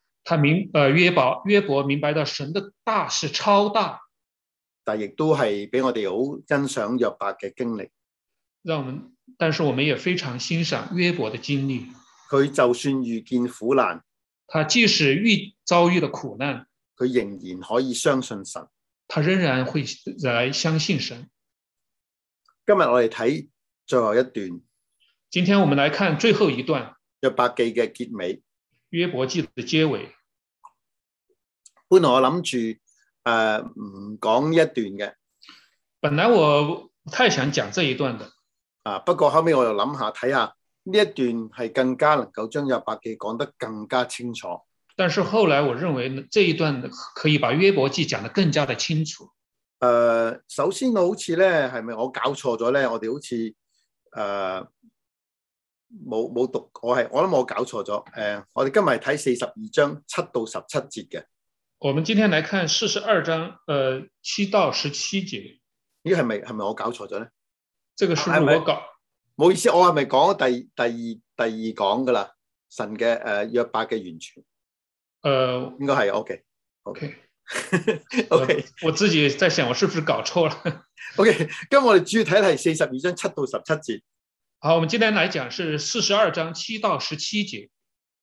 約伯明白到神的大是超大， 但亦都係俾我哋好欣賞約伯嘅經歷。 但是我們也非常欣賞約伯的經歷。 佢就算遇見苦難， 他即使遭遇了苦難， 佢仍然可以相信神， 他仍然會來相信神。 今日我哋睇最後一段， 今天我們來看最後一段， 約伯記嘅結尾， 約伯記的結尾。 本來我諗住唔講呢一段嘅， 本來我不太想講這一段的， 不過後尾我又諗下睇下呢一段係更加能夠將約伯記講得更加清楚。 但是後來我認為這一段可以把約伯記講得更加的清楚。 首先好似咧，係咪我搞錯咗咧？我哋好似冇讀，我諗我搞錯咗。我哋今日係睇42章7到17節嘅。 我們今天來看42章7到17節。 咦，係咪我搞錯咗咧？ 這個是不是我搞？ 唔好意思，我係咪講咗第二講噶啦？神嘅約伯嘅完全，應該係 OK。 我自己在想，我是不是搞錯了 ？OK， 今日我哋主要睇係42章7到17節。 好，我們今天來講是42章7到17節。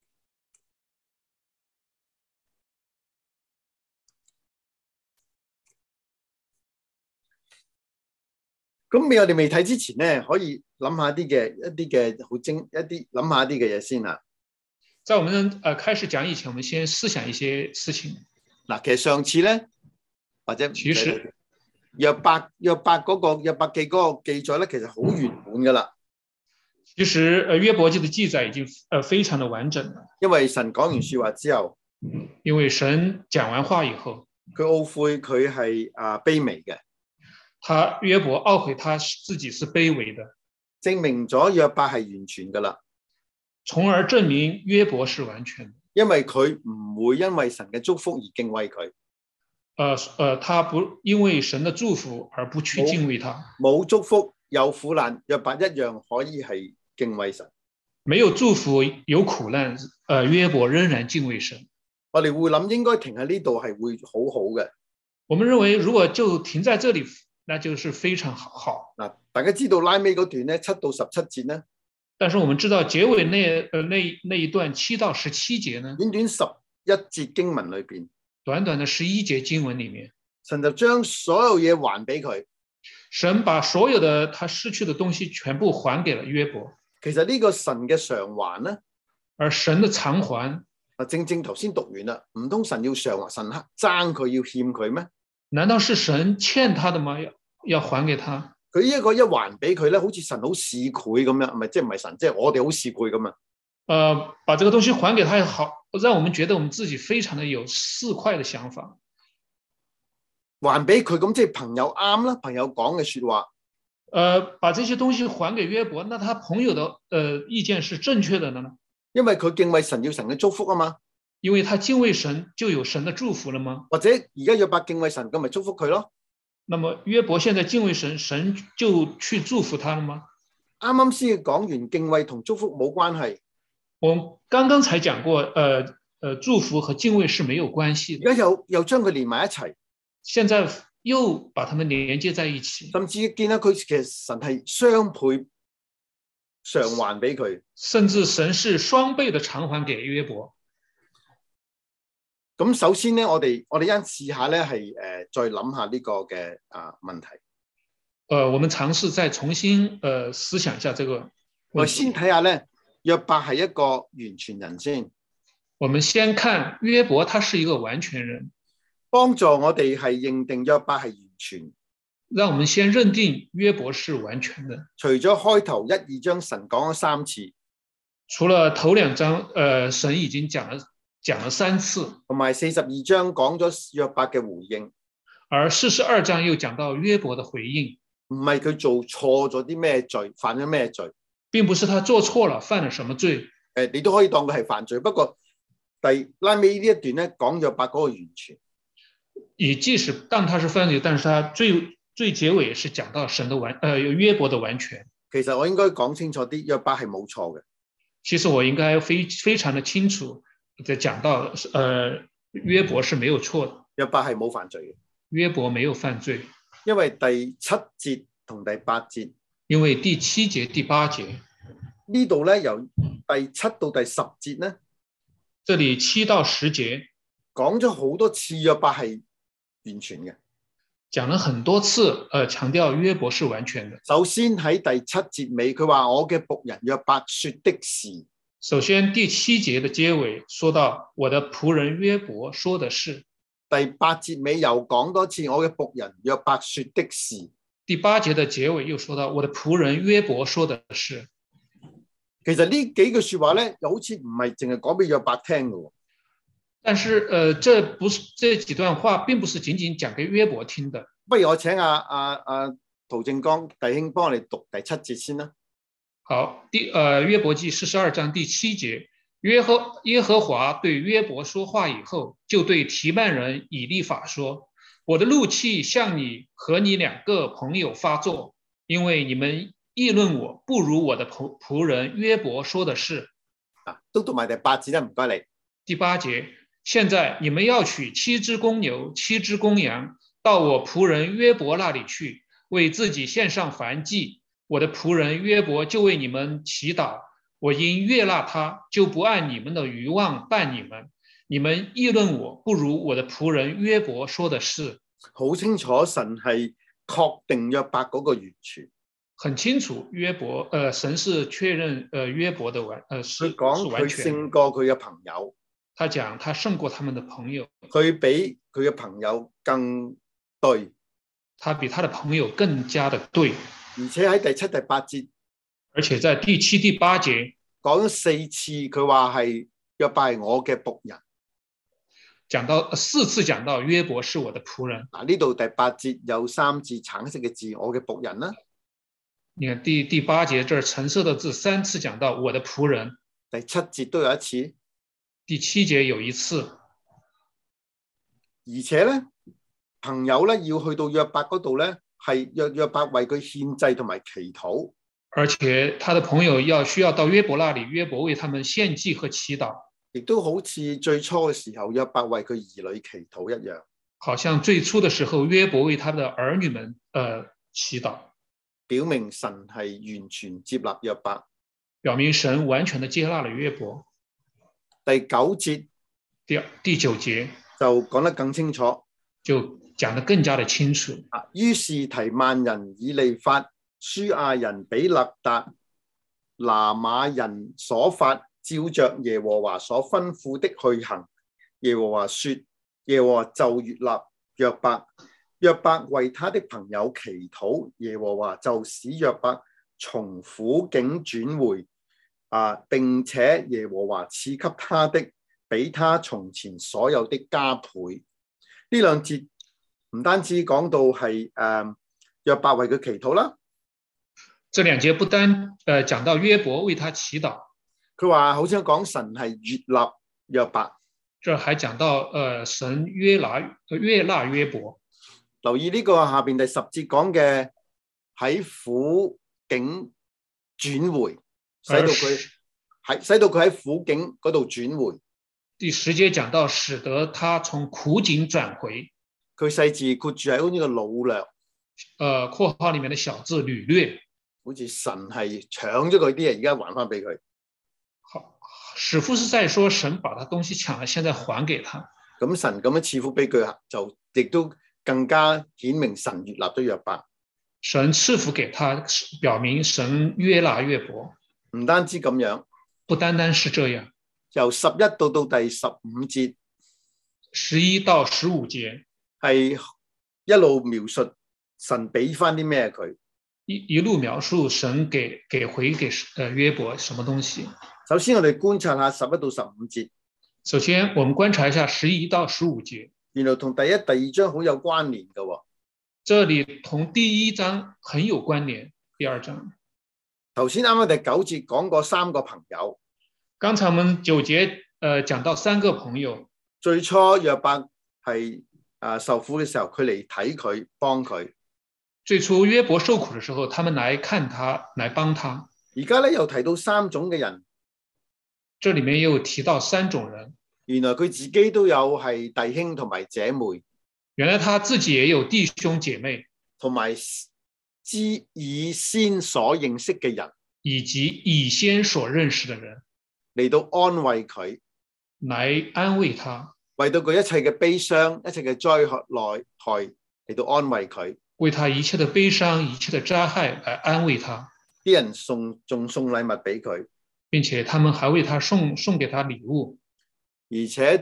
咁我哋未睇之前咧，可以諗下一啲嘅諗下一啲嘅嘢先啦。 在我們開始講以前，我們先思想一些事情。 嗱，其實上次咧，或者其實約伯嗰個約伯記嗰個記載咧，其實好圓滿噶啦。 其實約伯記的記載已經非常的完整了。 因為神講完說話之後， 因為神講完話以後， 佢懊悔佢係卑微嘅。 約伯懊悔他自己是卑微的， 證明咗約伯係完全噶啦， 從而證明約伯是完全的， 因為佢唔會因為神嘅祝福而敬畏佢。 他不因為神的祝福而不去敬畏他。 冇祝福有苦難，約伯一樣可以係敬畏神。 沒有祝福有苦難，約伯仍然敬畏神。 我哋會諗應該停喺呢度係會好好嘅。 我們認為如果就停在這裡，那就是非常好。 嗱，大家知道拉尾嗰段咧7到17節咧， 但是我們知道結尾那一段7到17節呢， 短短11節經文裏邊， 短短的11節經文裡面， 神就將所有嘢還俾佢。 神把所有的他失去的東西全部還給了約伯。 其實呢個神嘅償還咧， 而神的償還， 正頭先讀完啦，唔通神要償還，神爭佢要欠佢咩？難道是神欠他的嗎？要還給他？ 佢呢一個一還俾佢咧，好似神好市儈咁樣，唔係神，即係我哋好市儈咁啊。 把這個東西還給他好，讓我們覺得我們自己非常的有市儈的想法。 還俾佢咁即係朋友啱啦，朋友講嘅說話。 把這些東西還給約伯，那他朋友的意見是正確的呢？ 因為佢敬畏神要神嘅祝福啊嘛。 因為他敬畏神就有神的祝福了嗎？ 或者而家約伯敬畏神，咁咪祝福佢咯？ 那麼約伯現在敬畏神，神就去祝福他了嗎？ 啱啱先講完敬畏同祝福冇關係。 我剛剛才講過，祝福和敬畏是沒有關係的。 而家又將佢連埋一齊， 現在又把他們連接在一起， 甚至見到佢其實神係雙倍償還俾佢， 甚至神是雙倍的償還給約伯。 咁首先咧，我哋一陣試下咧，係再諗下呢個嘅問題。 我們嘗試再重新思想一下這個。 我先睇下咧，約伯係一個完全人先。 我們先看約伯，他是一個完全人， 幫助我哋係認定約伯係完全。 讓我們先認定約伯是完全的。 除咗開頭1、2章神講咗3次， 除了頭2章，神已經講了3次， 同埋42章講咗約伯嘅回應， 而42章又講到約伯的回應。 唔係佢做錯咗啲咩罪，犯咗咩罪， 並不是他做錯了，犯了什麼罪。 你都可以當佢係犯罪，不過拉尾呢一段咧講約伯嗰個完全。 即使當他是犯罪，但是他最結尾是講到神的約伯的完全。 其實我應該講清楚啲，約伯係冇錯嘅。 其實我應該非常的清楚地講到，約伯是沒有錯的。 約伯係冇犯罪嘅。 約伯沒有犯罪， 因為第7節同第8節。 因為第7節、第8節呢度咧，由第7到第10節咧， 這裡7到10節講咗好多次約伯係完全嘅， 講了很多次，強調約伯是完全的。 首先喺第7節尾，佢話我嘅僕人約伯說的是。 首先第7節的結尾說到我的僕人約伯說的是。 第8節尾又講多次我嘅僕人約伯說的是。 第8節的結尾又說到我的僕人約伯說的是。 其實呢幾句說話咧，又好似唔係淨係講俾約伯聽嘅。 但是這幾段話並不是僅僅講給約伯聽的。 不如我請陶正剛弟兄幫我哋讀第7節先啦。 好，約伯記42章第7節，耶和華對約伯說話以後，就對提曼人以利法說：我的怒氣向你和你2個朋友發作，因為你們議論我不如我的僕人約伯說的是。 都讀埋第8節啦，唔該你。 第8節，現在你們要取7隻公牛、7隻公羊，到我僕人約伯那裡去，為自己獻上燔祭。我的僕人約伯就為你們祈禱，我因悅納他，就不按你們的愚妄辦你們。你們議論我不如我的僕人約伯說的是。 好清楚，神係確定約伯嗰個完全。 很清楚，神是確認約伯的是完全。 佢勝過佢嘅朋友。 他講他勝過他們的朋友。 佢比佢嘅朋友更對。 他比他的朋友更加的對。 而且喺第7、第8節， 而且在第7、第8節講咗4次，佢話係約伯係我嘅僕人。 講到4次講到約伯是我的僕人。 呢度第8節有3字橙色嘅字，我嘅僕人啦。 你看第8節這橙色的字3次講到我的僕人。 第7節都有一次。 第7節有一次。 而且咧，朋友咧要去到約伯嗰度咧，係約伯為佢獻祭同埋祈禱。 而且他的朋友需要到約伯那裡，約伯為他們獻祭和祈禱。 亦都好似最初嘅時候，約伯為佢兒女祈禱一樣。 好像最初的時候，約伯為他的兒女們祈禱。 表明神係完全接納約伯， 表明神完全的接納了約伯。 第9節， 第9節就講得更清楚， 就講得更加的清楚。 於是提曼人以利法、書亞人比勒達、拿馬人所發，照着耶和華所吩咐的去行。耶和華說，耶和華就悅納約伯。約伯為他的朋友祈禱，耶和華就使約伯從苦境轉回，並且耶和華賜給他的比他從前所有的加倍。呢兩節唔單止講到係約伯為佢祈禱啦， 這兩節不單講到約伯為他祈禱， 佢話好似講神係悅納約伯， 這還講到神悅納約伯。 留意呢個下邊第10節講嘅喺苦境轉回，使到佢喺苦境嗰度轉回。 第10節講到使得他從苦境轉回， 佢細字括住喺呢個擄掠， 括號裡面的小字擄掠， 好似神係搶咗佢啲嘢，而家還翻俾佢。 好，似乎是在說神把他東西搶了，現在還給他。 咁神咁樣賜福俾佢，就亦都更加顯明神悅納咗約伯。 神賜福給他，表明神悅納約伯。 唔單止咁樣， 不單單是這樣。 由11到第15節 ，11到15節係一路描述神俾翻啲咩佢， 一路描述神給回給約伯什麼東西。 首先我哋觀察下11到15節。 首先我們觀察一下11到15節。 原來同第1、第2章好有關聯嘅喎。 這裡同第1章很有關聯。第2章。頭先啱啱第9節講過3個朋友。 剛才我們9節講到3個朋友。 最初約伯係受苦嘅時候，佢嚟睇佢，幫佢。 最初約伯受苦嘅時候，他們來看他，來幫他。 而家咧又提到3種嘅人。 這裡面又提到3種人。 原來佢自己都有係弟兄同埋姐妹。 原來他自己也有弟兄姐妹， 同埋以先所認識嘅人， 以及以先所認識嘅人嚟到安慰佢， 來安慰他， 為到佢一切嘅悲傷、一切嘅災害嚟到安慰佢， 為他一切嘅悲傷、一切嘅災害來安慰他。 啲人仲送禮物俾佢， 並且他們還為他送給他禮物。 而且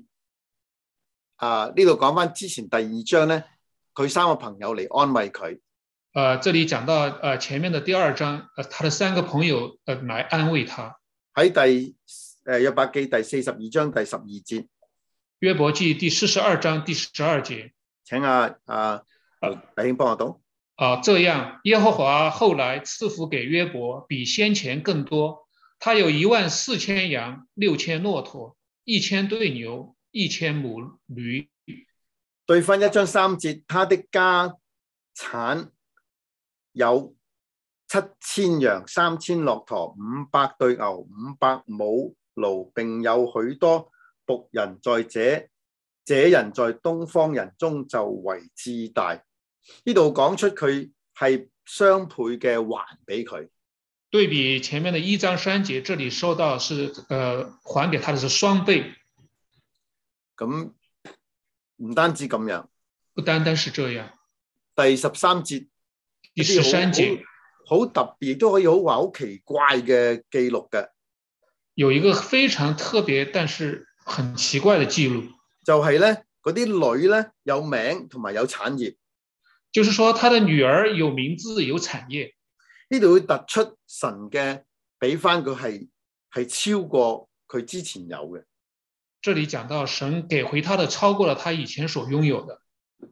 呢度講翻之前第2章咧，佢3個朋友嚟安慰佢。 這裡講到前面的第2章，他的3個朋友來安慰他。 喺約伯記第42章第12節。 約伯記第42章第12節。請弟兄幫我讀。 這樣耶和華後來賜福給約伯，比先前更多。他有14000羊，6000駱駝，1000對牛，1000母驢。 對翻1章3節，他的家產有 7000羊、3000駱駝、500對牛、500母驢，並有許多僕人，在這人在東方人中就為至大。呢度講出佢係雙倍嘅還俾佢。 對比前面的1章3節，這裡說到是還給他的是雙倍。 咁唔單止咁樣， 不單單是這樣。 第13節， 第13節好特別，都可以話好奇怪嘅記錄嘅。 有一個非常特別，但是很奇怪的記錄， 就係咧嗰啲女咧有名同埋有產業。 就是說，他的女兒有名字有產業。 呢度會突出神嘅俾翻佢係超過佢之前有嘅。 這裡講到神給回他的超過了他以前所擁有的。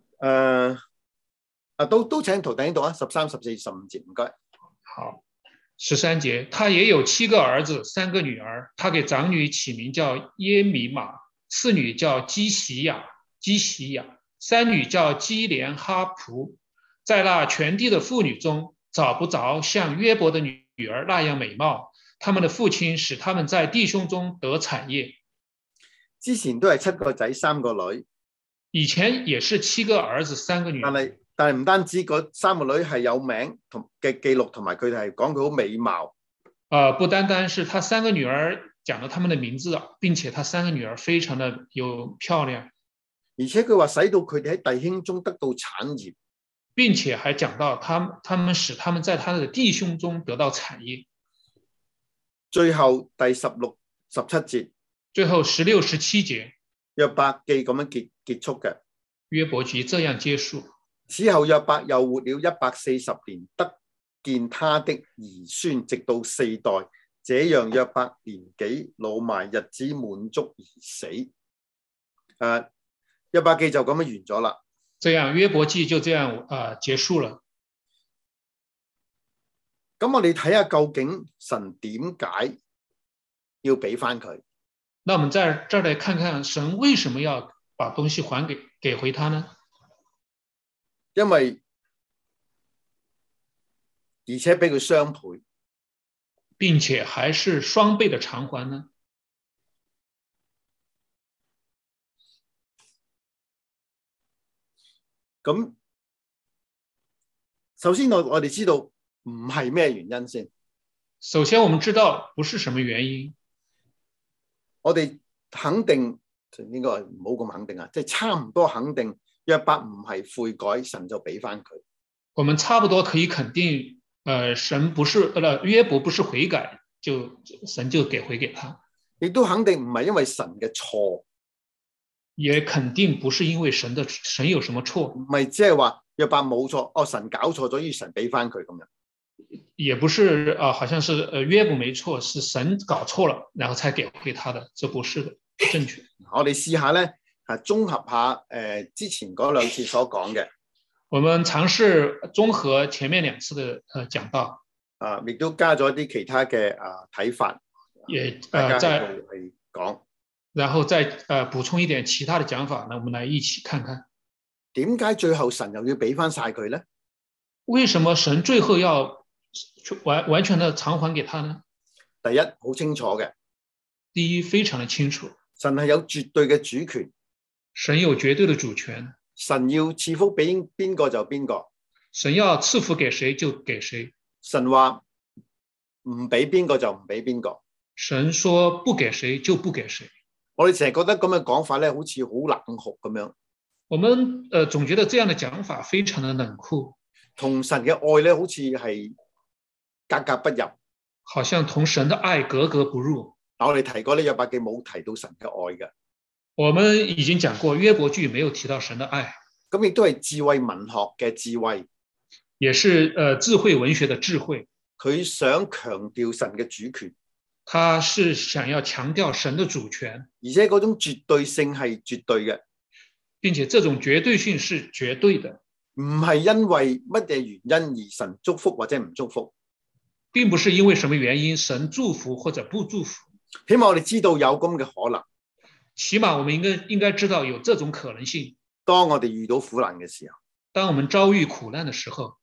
都請徒弟讀啊，13、14、15節，唔該。 好，13節，他也有7個兒子，3個女兒。他給長女起名叫耶米瑪，次女叫基洗亞，三女叫基連哈普。在那全地的婦女中，找不着像約伯的女兒那樣美貌。他們的父親使他們在弟兄中得產業。 之前都係7個仔3個女， 以前也是7個兒子3個女兒。 但係唔單止嗰3個女係有名同嘅記錄，同埋佢哋係講佢好美貌。 不單單是他3個女兒講了他們的名字，並且他3個女兒非常的有漂亮， 而且佢話使到佢哋喺弟兄中得到產業， 並且還講到他們使他們在他的弟兄中得到產業。 最後第16、17節， 最後16、17節， 約伯記咁樣結束嘅。 約伯記這樣結束。 此後約伯又活了140年，得見他的兒孫，直到4代。這樣約伯年紀老邁，日子滿足而死。約伯記就咁樣完咗啦。 這樣約伯記就這樣結束了。 咁我哋睇下究竟神點解要俾翻佢？ 那我們在這兒來看看神為什麼要把東西還給回他呢？ 因為而且俾佢雙倍， 並且還是雙倍的償還呢？ 咁首先我哋知道唔係咩原因先。 首先我們知道不是什麼原因。 我哋肯定應該唔好咁肯定啊，即係差唔多肯定。約伯唔係悔改，神就俾翻佢。 我們差不多可以肯定，約伯不是悔改，神就給回給他。 亦都肯定唔係因為神嘅錯， 也肯定不是因為神有什麼錯。 唔係即係話約伯冇錯，神搞錯咗，於神俾翻佢咁樣。 也不是好像是約伯沒錯，是神搞錯了，然後才給回他的，這不是的，不正確。 我哋試下咧。綜合下之前嗰2次所講嘅， 我們嘗試綜合前面2次的講道， 亦都加咗一啲其他嘅睇法， 也再講， 然後再補充一點其他的講法，那我們來一起看看， 點解最後神又要俾翻晒佢咧？ 為什麼神最後要完全的償還給他呢？ 第一，好清楚嘅， 第一非常的清楚， 神係有絕對嘅主權。 神有絕對的主權， 神要賜福俾邊個就邊個， 神要賜福給誰就給誰。 神話唔俾邊個就唔俾邊個， 神說不給誰就不給誰。 我哋成日覺得咁嘅講法咧，好似好冷酷咁樣。 我們總覺得這樣的講法非常的冷酷， 同神嘅愛咧，好似係格格不入， 好像同神的愛格格不入。 我哋提過呢，約伯記冇提到神嘅愛嘅。 我們已經講過，約伯記沒有提到神的愛， 咁亦都係智慧文學嘅智慧， 也是智慧文學的智慧。 佢想強調神嘅主權， 他是想要強調神的主權， 而且嗰種絕對性係絕對嘅， 並且這種絕對性是絕對的， 唔係因為乜嘢原因而神祝福或者唔祝福， 並不是因為什麼原因神祝福或者不祝福。 起碼我哋知道有咁嘅可能。 起碼我們應該知道有這種可能性。 當我哋遇到苦難嘅時候， 當我們遭遇苦難的時候，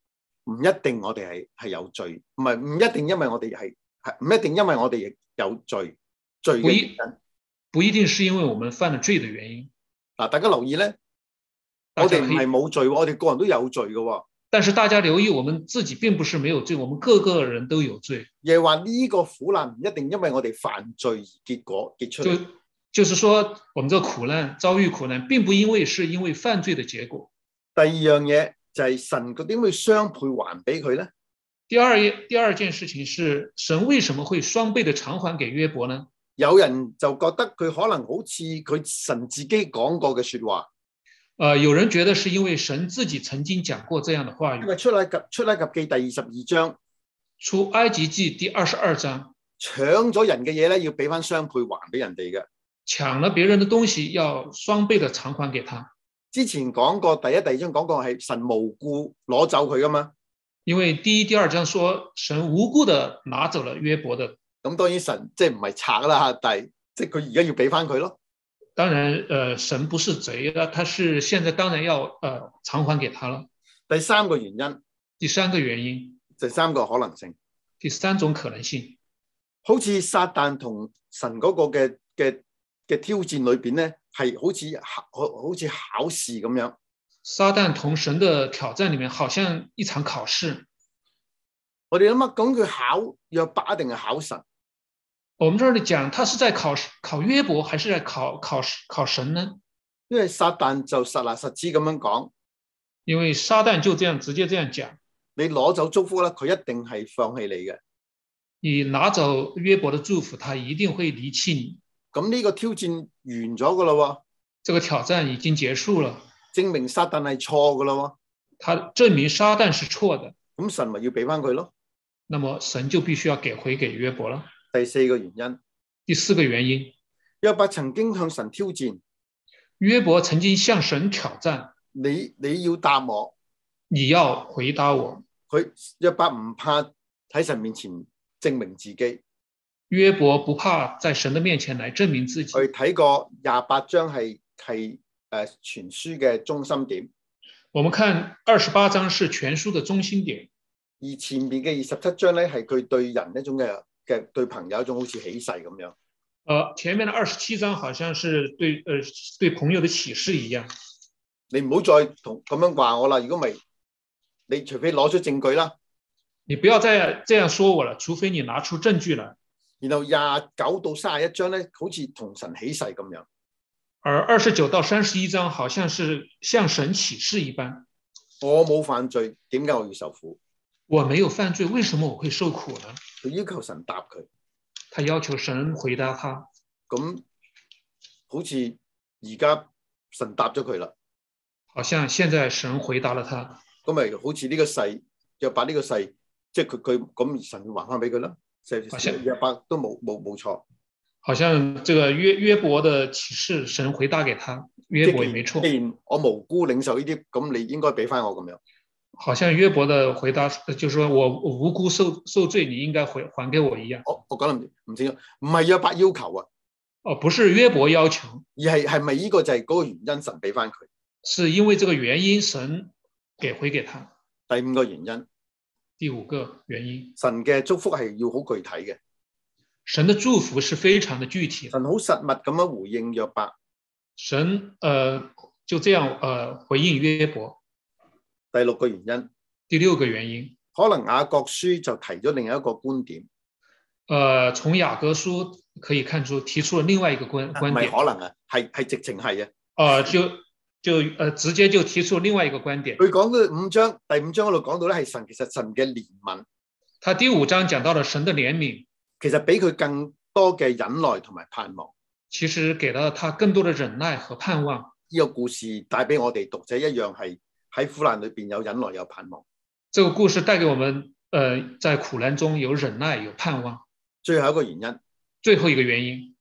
唔一定我哋係有罪，唔一定因為我哋係唔一定因為我哋有罪嘅原因。 不一定是因為我們犯了罪的原因。 大家留意咧，我哋唔係冇罪，我哋個人都有罪嘅。 但是大家留意，我們自己並不是沒有罪，我們各個人都有罪。 亦係話呢個苦難唔一定因為我哋犯罪而結出嚟。 就是說，我們這個苦難遭遇苦難，並不是因為犯罪的結果。 第二樣嘢就係神佢點會雙倍還俾佢咧？ 第二件事情是神為什麼會雙倍的償還給約伯呢？ 有人就覺得佢可能好似佢神自己講過嘅說話。 有人覺得是因為神自己曾經講過這樣的話語。 因為出埃及記第22章， 出埃及記第22章， 搶咗人嘅嘢咧，要俾翻雙倍還俾人哋嘅。 搶了別人的東西，要雙倍的償還給他。 之前講過第一、第二章講過係神無故攞走佢噶嘛。 因為第一、第二章說神無故的拿走了約伯的。咁當然神即係唔係賊啦，但係即係佢而家要俾翻佢咯。 當然，神不是賊啦，他是現在當然要償還給他了。 第三個原因， 第三個原因， 第三個可能性， 第三種可能性， 好似撒旦同神嗰個嘅挑戰裏邊咧，係好似考試咁樣。 撒旦同神的挑戰裏面，好像一場考試。 我哋諗下，咁佢考約伯定係考神？ 我們這裡講，他是在考約伯，還是在考神呢？ 因為撒旦就實拿實指咁樣講。 因為撒旦就這樣直接這樣講， 你攞走祝福咧，佢一定係放棄你嘅。 你拿走約伯的祝福，他一定會離棄你。 咁呢個挑戰完咗噶啦， 這個挑戰已經結束了， 證明撒旦係錯噶啦。 他證明撒旦是錯的， 咁神咪要俾翻佢咯。 那麼神就必須要回給約伯了。 第四個原因， 第四個原因， 約伯曾經向神挑戰， 約伯曾經向神挑戰， 你要答我， 你要回答我。 約伯唔怕喺神面前證明自己， 約伯不怕在神的面前來證明自己。 我睇過28章係全書嘅中心點。 我們看28章是全書的中心點， 而前面嘅27章咧係佢對人一種嘅對朋友一種好似起誓咁樣。 前面的27章好像是對朋友的啟示一樣。 你唔好再咁樣話我啦，如果唔係，你除非攞出證據啦。 你不要再這樣說我了，除非你拿出證據來。 然後29到31章咧，好似同神起誓咁樣。 而29到31章好像是向神起誓一般。 我冇犯罪，點解我要受苦？ 我沒有犯罪，為什麼我會受苦呢？ 佢要求神答佢， 他要求神回答他。 咁好似而家神答咗佢啦。 好像現在神回答了他。 咁咪好似呢個誓，約伯呢個誓，即係佢咁神還翻俾佢啦。約伯都冇錯。 好像這個約伯的啟示，神回答給他，約伯也沒錯。 既然我無辜領受呢啲，咁你應該俾翻我咁樣。 好像約伯的回答，就是說我無辜受罪，你應該還給我一樣。 我講得唔清楚，唔係約伯要求啊。 不是約伯要求， 而係咪呢個就係嗰個原因，神俾翻佢？ 是因為這個原因，神回給他。 第五個原因， 第五個原因， 神嘅祝福係要好具體嘅。 神的祝福是非常的具體的。 神好實物咁樣回應約伯。 神就這樣回應約伯。 第六個原因， 第六個原因， 可能雅各書就提咗另一個觀點。 從雅各書可以看出提出了另外一個觀點。唔係可能啊，係直情係啊。就直接就提出另外一個觀點。 佢講到第五章嗰度講到咧，係其實神嘅憐憫。 他第5章講到了神的憐憫， 其實俾佢更多嘅忍耐同埋盼望。 其實給了他更多的忍耐和盼望。 呢個故事帶俾我哋讀者一樣，係喺苦難裏邊有忍耐有盼望。 這個故事帶給我們，在苦難中有忍耐有盼望。 最後一個原因， 最後一個原因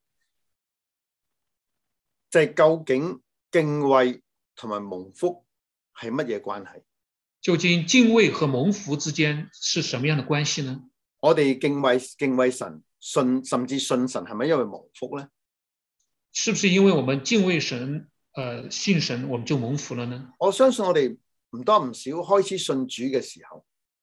就係究竟敬畏同埋蒙福係乜嘢關係？ 究竟敬畏和蒙福之間是什麼樣的關係呢？ 我哋敬畏神，甚至信神，係咪因為蒙福呢？ 是不是因為我們敬畏神，信神，我們就蒙福了呢？ 我相信我哋唔多唔少開始信主嘅時候，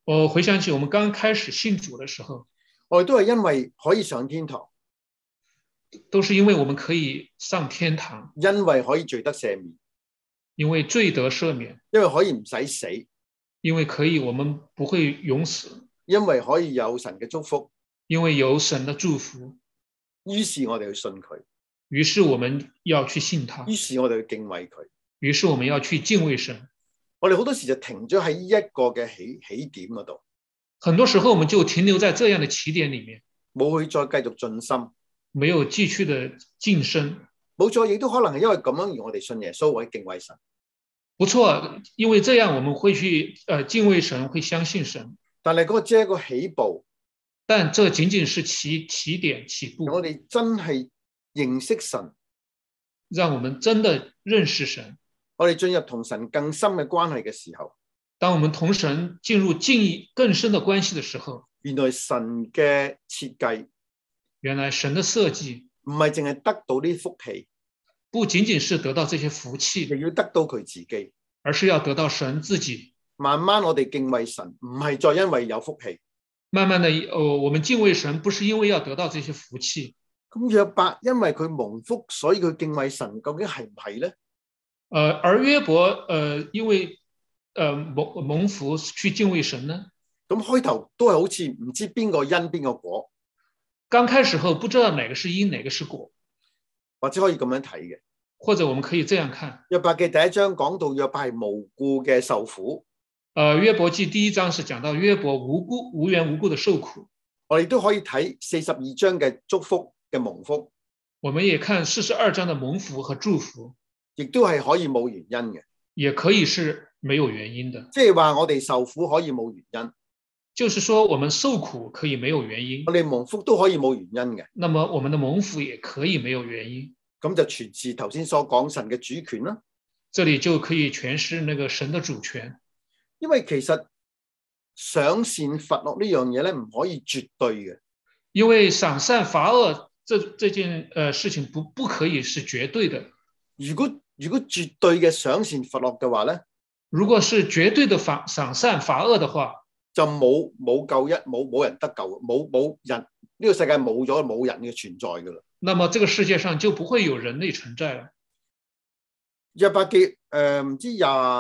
我回想起我们剛開始信主的時候， 我哋都係因為可以上天堂， 都是因為我們可以上天堂， 因為可以罪得赦免， 因為罪得赦免， 因為可以唔使死， 因為可以我們不會永死， 因為可以有神嘅祝福， 因為有神的祝福， 於是我哋去信佢， 於是我們要去信他， 於是我哋去敬畏佢。 於是我們要去敬畏神。 我哋好多時就停咗喺呢一個嘅起點嗰度， 很多時候我們就停留在這樣的起點裡面， 冇去再繼續進深， 沒有繼續的晉升。 冇錯，亦都可能係因為咁樣而我哋信耶穌或者敬畏神。 不錯，因為這樣我們會去敬畏神，會相信神。 但係嗰個只係一個起步， 但這僅僅是起點起步。 我哋真係認識神， 讓我們真的認識神。 我哋進入同神更深嘅關係嘅時候， 當我們同神進入更深的關係的時候， 原來神嘅設計， 原來神的設計唔係淨係得到呢福氣， 不僅僅是得到這些福氣， 亦要得到佢自己， 而是要得到神自己。 慢慢我哋敬畏神，唔係再因為有福氣。 慢慢的，我們敬畏神，不是因為要得到這些福氣。 咁約伯因為佢蒙福，所以佢敬畏神，究竟係唔係呢？ 而約伯因為蒙福去敬畏神呢？ 咁開頭都係好似唔知邊個因邊個果。 剛開始後不知道哪個是因，哪個是果， 或者可以咁樣睇嘅。 或者我們可以這樣看。 約伯記第一章講到約伯係無故嘅受苦。 約伯記第一章是講到約伯無緣無故的受苦。 我哋都可以睇42章嘅祝福嘅蒙福。 我們也看42章的蒙福和祝福， 亦都係可以冇原因嘅， 也可以是沒有原因的。 即係話我哋受苦可以冇原因， 就是說我們受苦可以沒有原因， 我哋蒙福都可以冇原因嘅。 那麼我們的蒙福也可以沒有原因。 咁就詮釋頭先所講神嘅主權啦。 這裡就可以詮釋那個神的主權。 因為其實賞善罰惡呢樣嘢咧，唔可以絕對嘅。 因為賞善罰惡這件事情不可以是絕對的。 如果絕對嘅賞善罰惡嘅話咧， 如果是絕對的賞善罰惡的話， 就冇救一冇人得救，冇人呢個世界冇人嘅存在噶啦。那麼這個世界上就不會有人類存在了。 約伯記唔知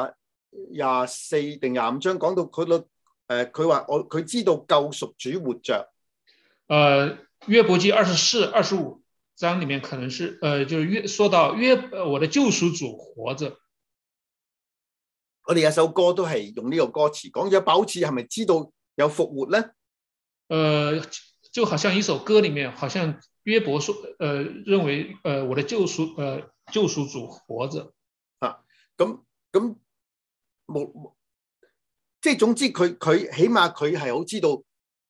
24定25章講到佢話佢知道救贖主活着。 約伯記24、25章裡面可能是就是說到我的救贖主活着。 我哋有首歌都係用呢個歌詞講約伯好似係咪知道有復活咧？ 就好像一首歌裡面，好像約伯說認為我的救贖主活着。 咁冇，即係總之佢起碼佢係好知道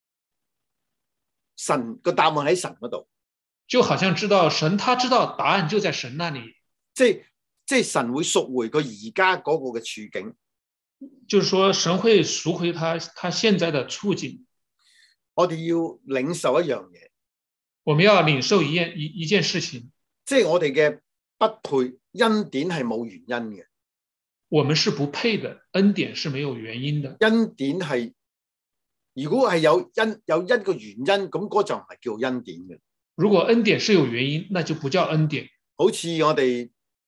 神個答案喺神嗰度， 就好像知道神，他知道答案就在神那裡，即係神會贖回佢而家嗰個嘅處境， 就是說神會贖回他現在的處境。 我哋要領受一樣嘢， 我們要領受一件事情， 即係我哋嘅不配，恩典係冇原因嘅。 我們是不配的，恩典是沒有原因的。 恩典係如果係有一個原因，咁嗰就唔係叫恩典嘅。 如果恩典是有原因，那就不叫恩典。 好似我哋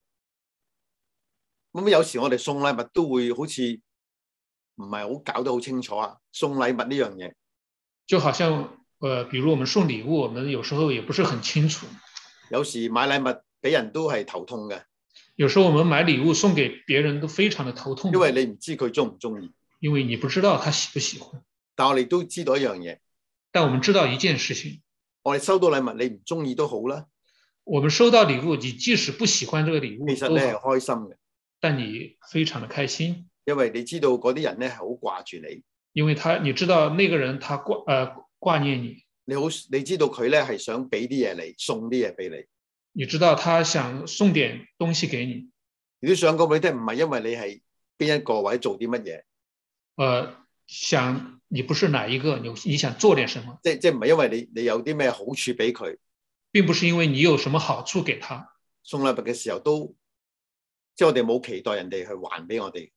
咁有時我哋送禮物都會好似唔係好搞得好清楚啊，送禮物呢樣嘢。 就好像比如我們送禮物，我們有時候也不是很清楚。 有時買禮物俾人都係頭痛嘅。 有時候我們買禮物送給別人都非常的頭痛， 因為你唔知佢中唔中意， 因為你不知道他喜不喜歡。 但我哋都知道一樣嘢， 但我們知道一件事情， 我哋收到禮物你唔中意都好啦。 我們收到禮物，你即使不喜歡這個禮物， 其實你係開心嘅， 但你非常的開心， 因為你知道嗰啲人咧係好掛住你， 因為你知道那個人他掛念你， 你知道佢咧係想俾啲嘢你，送啲嘢俾你。 你知道他想送點東西給你， 你都想講俾你聽，唔係因為你係邊一個或者做啲乜嘢， 想你不是哪一個，你想做點什麼， 即係唔係因為你有啲咩好處俾佢， 並不是因為你有什麼好處給他。 送禮物嘅時候都，即係我哋冇期待人哋去還俾我哋，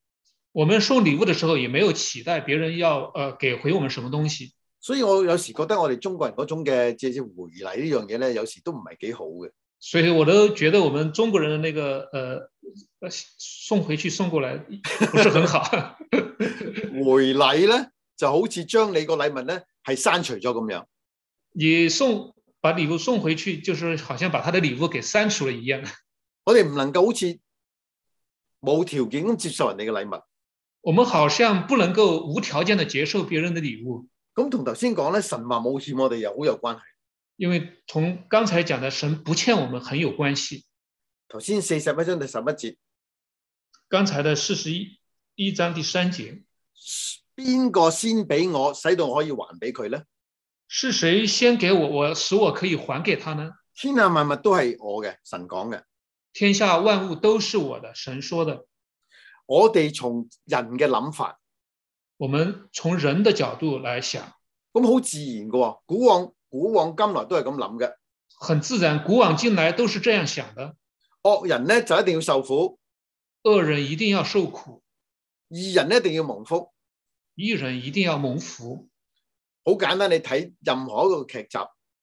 我們送禮物的時候，也沒有期待別人要給回我們什麼東西。 所以我有時覺得我哋中國人嗰種嘅即係回禮呢樣嘢咧，有時都唔係幾好嘅。 所以我都覺得我們中國人的那個送回去送過來不是很好。 回禮咧就好似將你個禮物咧係刪除咗咁樣。 你把禮物送回去，就是好像把他的禮物給刪除了一樣。 我哋唔能夠好似冇條件咁接受人哋嘅禮物。 我們好像不能夠無條件的接受別人的禮物。 咁同頭先講咧，神話冇欠我哋又好有關係。 因為同剛才講的神不欠我們很有關係。 頭先41章第11節， 剛才的41章第3節， 邊個先俾我，使到我可以還俾佢咧？ 是誰先給我，使我可以還給他呢？ 天下萬物都係我嘅，神講嘅。 天下萬物都是我的，神說的。 我哋從人嘅諗法， 我們從人的角度來想， 咁好自然嘅喎。古往今來都係咁諗嘅， 很自然，古往今來都是這樣想的。 惡人咧就一定要受苦， 惡人一定要受苦， 義人一定要蒙福， 義人一定要蒙福。 好簡單，你睇任何一個劇集，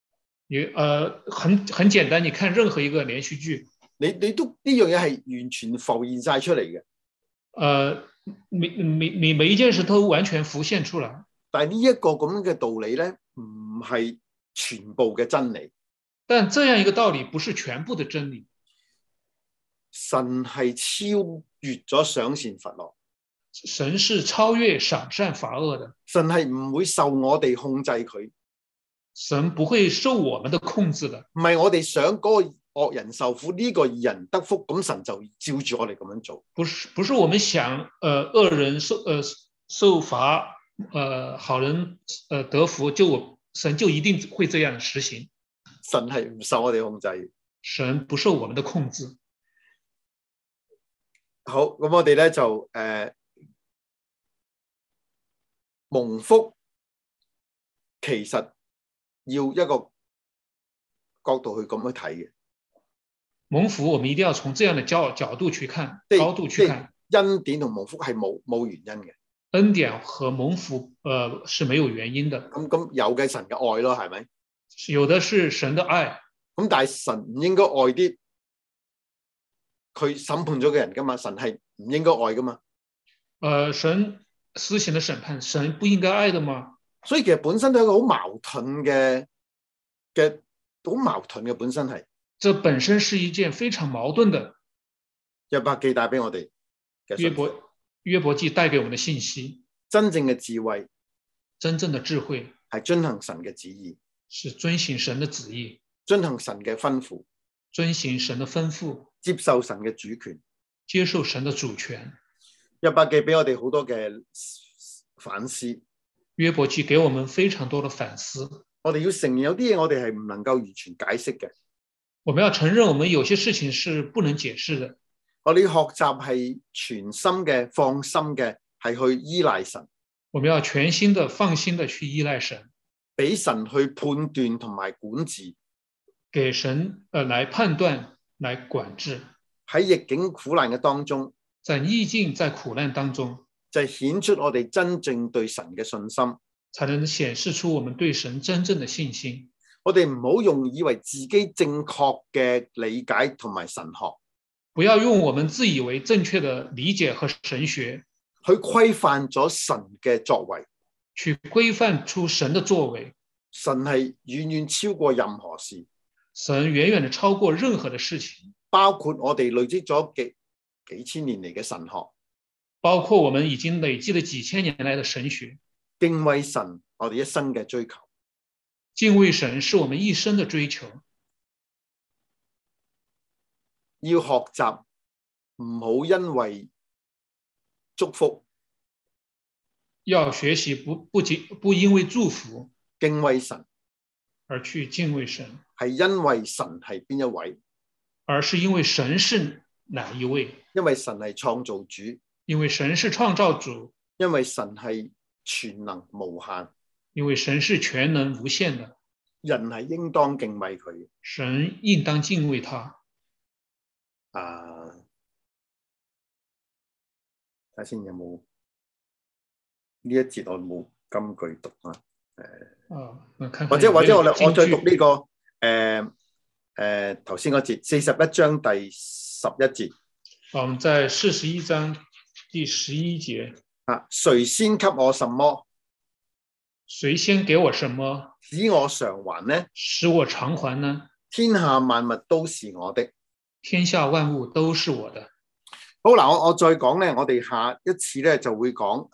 很簡單，你看任何一個連續劇， 你都呢樣嘢係完全浮現晒出嚟嘅。 每一件事都完全浮現出來。 但係呢一個咁嘅道理咧，唔係全部嘅真理。 但這樣一個道理不是全部的真理。 神係超越咗賞善罰惡。 神是超越賞善罰惡的。 神係唔會受我哋控制佢。 神不會受我們的控制的。 唔係我哋想嗰個惡人受苦，呢個義人得福，咁神就照住我哋咁樣做。 不是我們想惡人受罰，好人得福，神就一定會這樣實行。 神係唔受我哋控制。 神不受我們的控制。 好，咁我哋咧就蒙福，其實要一個角度去咁樣睇嘅。 蒙福，我們一定要從這樣的角度去看，高度去看。 恩典同蒙福係冇原因嘅。 恩典和蒙福是沒有原因的。 咁有嘅神嘅愛咯，係咪？ 有的是神的愛。 咁但係神唔應該愛啲佢審判咗嘅人噶嘛？神係唔應該愛噶嘛？ 神施行的審判，神不應該愛的嗎？所以其實本身都係一個好矛盾嘅好矛盾嘅本身係。這本身是一件非常矛盾的。 約伯記帶俾我哋嘅約伯記帶給我們的信息， 真正嘅智慧， 真正的智慧係遵行神嘅旨意， 是遵行神的旨意， 遵行神嘅吩咐， 遵行神的吩咐， 接受神嘅主權， 接受神的主權。 約伯記俾我哋好多嘅反思， 約伯記給我們非常多的反思。 我哋要承認有啲嘢我哋係唔能夠完全解釋嘅。 我們要承認我們有些事情是不能解釋的。 我哋要學習係全心嘅、放心嘅，係去依賴神。 我們要全心的、放心的去依賴神， 俾神去判斷同埋管治， 給神來判斷、來管治。 喺逆境苦難嘅當中， 在逆境、在苦難當中， 就係顯出我哋真正對神嘅信心， 才能顯示出我們對神真正的信心。 我哋唔好用以為自己正確嘅理解同埋神學， 不要用我們自以為正確的理解和神學去規範咗神嘅作為， 去規範出神的作為。 神係遠遠超過任何事， 神遠遠的超過任何的事情， 包括我哋累積咗幾千年嚟嘅神學， 包括我們已經累積了幾千年來的神學。 敬畏神，我哋一生嘅追求。 敬畏神是我們一生的追求。 要學習唔好因為祝福， 要學習不因為祝福敬畏神而去敬畏神， 係因為神係邊一位， 而是因為神是哪一位？ 因為神係創造主， 因為神是創造主， 因為神係全能無限， 因為神是全能無限的， 人係應當敬畏佢， 神應當敬畏他。 睇下先有冇呢一節我冇金句讀啊？或者我再讀呢個頭先嗰節41章第11節。 我們在41章第11節。 誰先給我什麼？ 誰先給我什麼？ 使我償還呢？ 使我償還呢？ 天下萬物都是我的。 天下萬物都是我的。 好嗱，我再講咧，我哋下一次咧就會講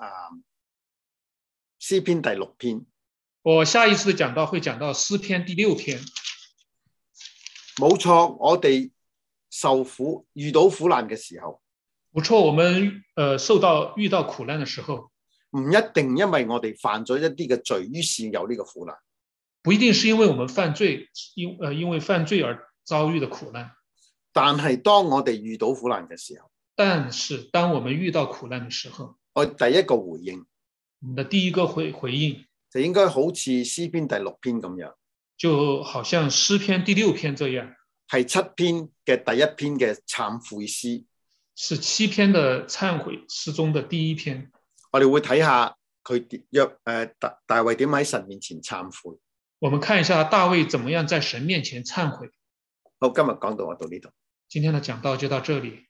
詩篇第6篇。 我下一次講到會講到詩篇第6篇。 冇錯，我哋受苦遇到苦難嘅時候， 不錯，我們遇到苦難的時候， 唔一定因為我哋犯咗一啲嘅罪，於是有呢個苦難。 不一定是因為我們犯罪，因為犯罪而遭遇的苦難。 但係當我哋遇到苦難嘅時候， 但是當我們遇到苦難的時候， 我第一個回應， 我們的第一個回應就應該好似詩篇第6篇咁樣， 就好像詩篇第6篇這樣， 係7篇嘅第1篇嘅懺悔詩， 是7篇的懺悔詩中的第1篇。 我哋會睇下佢大衛點喺神面前懺悔。 我們看一下大衛怎麼樣在神面前懺悔。 好，今日講到我到呢度。 今天的講道就到這裡。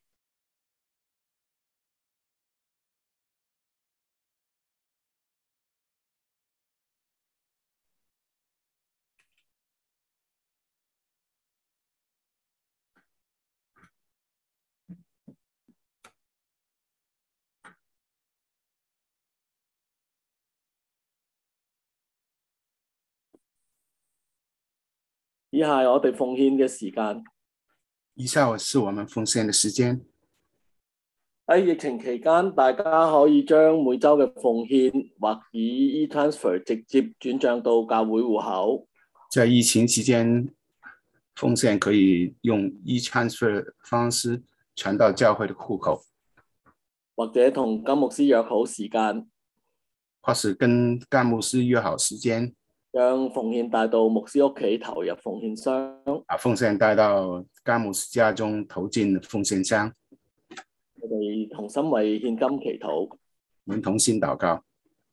以下係我哋奉獻嘅時間。 以下是我們奉獻嘅時間。 喺疫情期間，大家可以將每週嘅奉獻或以 e-transfer 直接轉帳到教會戶口。 在疫情期間，奉獻可以用 e-transfer 方式傳到教會嘅戶口， 或者同金牧師約好時間， 或是跟甘牧師約好時間， 將奉獻帶到牧師屋企投入奉獻箱。 奉獻帶到甘牧師家中投進奉獻箱。 我哋同心為獻金祈禱。 我們同心禱告。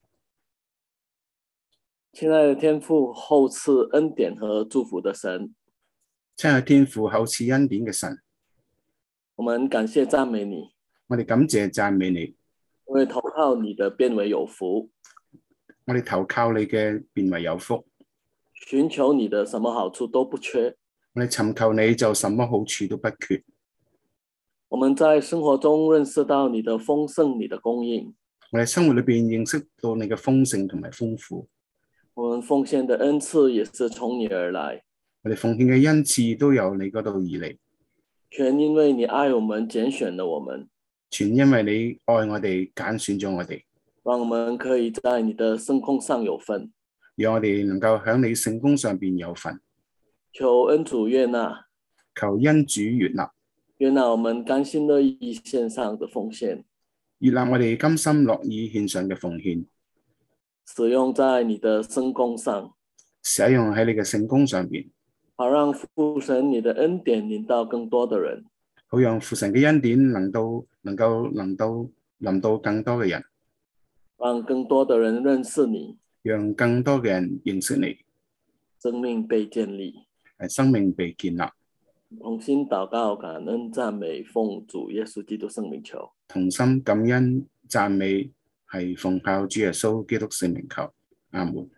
親愛的天父，厚賜恩典和祝福的神。 親愛的天父，厚賜恩典嘅神。 我們感謝讚美你。 我哋感謝讚美你。 我哋投靠你的便為有福。 我哋投靠你嘅便為有福。 尋求你的什麼好處都不缺。 我哋尋求你就什麼好處都不缺。 我們在生活中認識到你的豐盛，你的供應。 我哋生活裏邊認識到你嘅豐盛同埋豐富。 我們奉獻的恩賜也是從你而來。 我哋奉獻嘅恩賜都由你嗰度而嚟。 全因為你愛我們，揀選了我們。 全因為你愛我哋，揀選咗我哋， 讓我們可以在你的聖工上有份。 讓我哋能夠喺你聖工上邊有份。 求恩主悅納。 求恩主悅納。 悅納我們甘心樂意獻上的奉獻。 悅納我哋甘心樂意獻上嘅奉獻。 使用在你的聖工上。 使用喺你嘅聖工上邊。 好讓父神你的恩典臨到更多的人。 好讓父神嘅恩典能夠臨到更多嘅人。 讓更多的人認識你。 讓更多嘅人認識你。 生命被建立。 生命被建立。 同心禱告，感恩讚美，奉主耶穌基督聖名求。 同心感恩讚美，係奉靠主耶穌基督聖名求。阿門。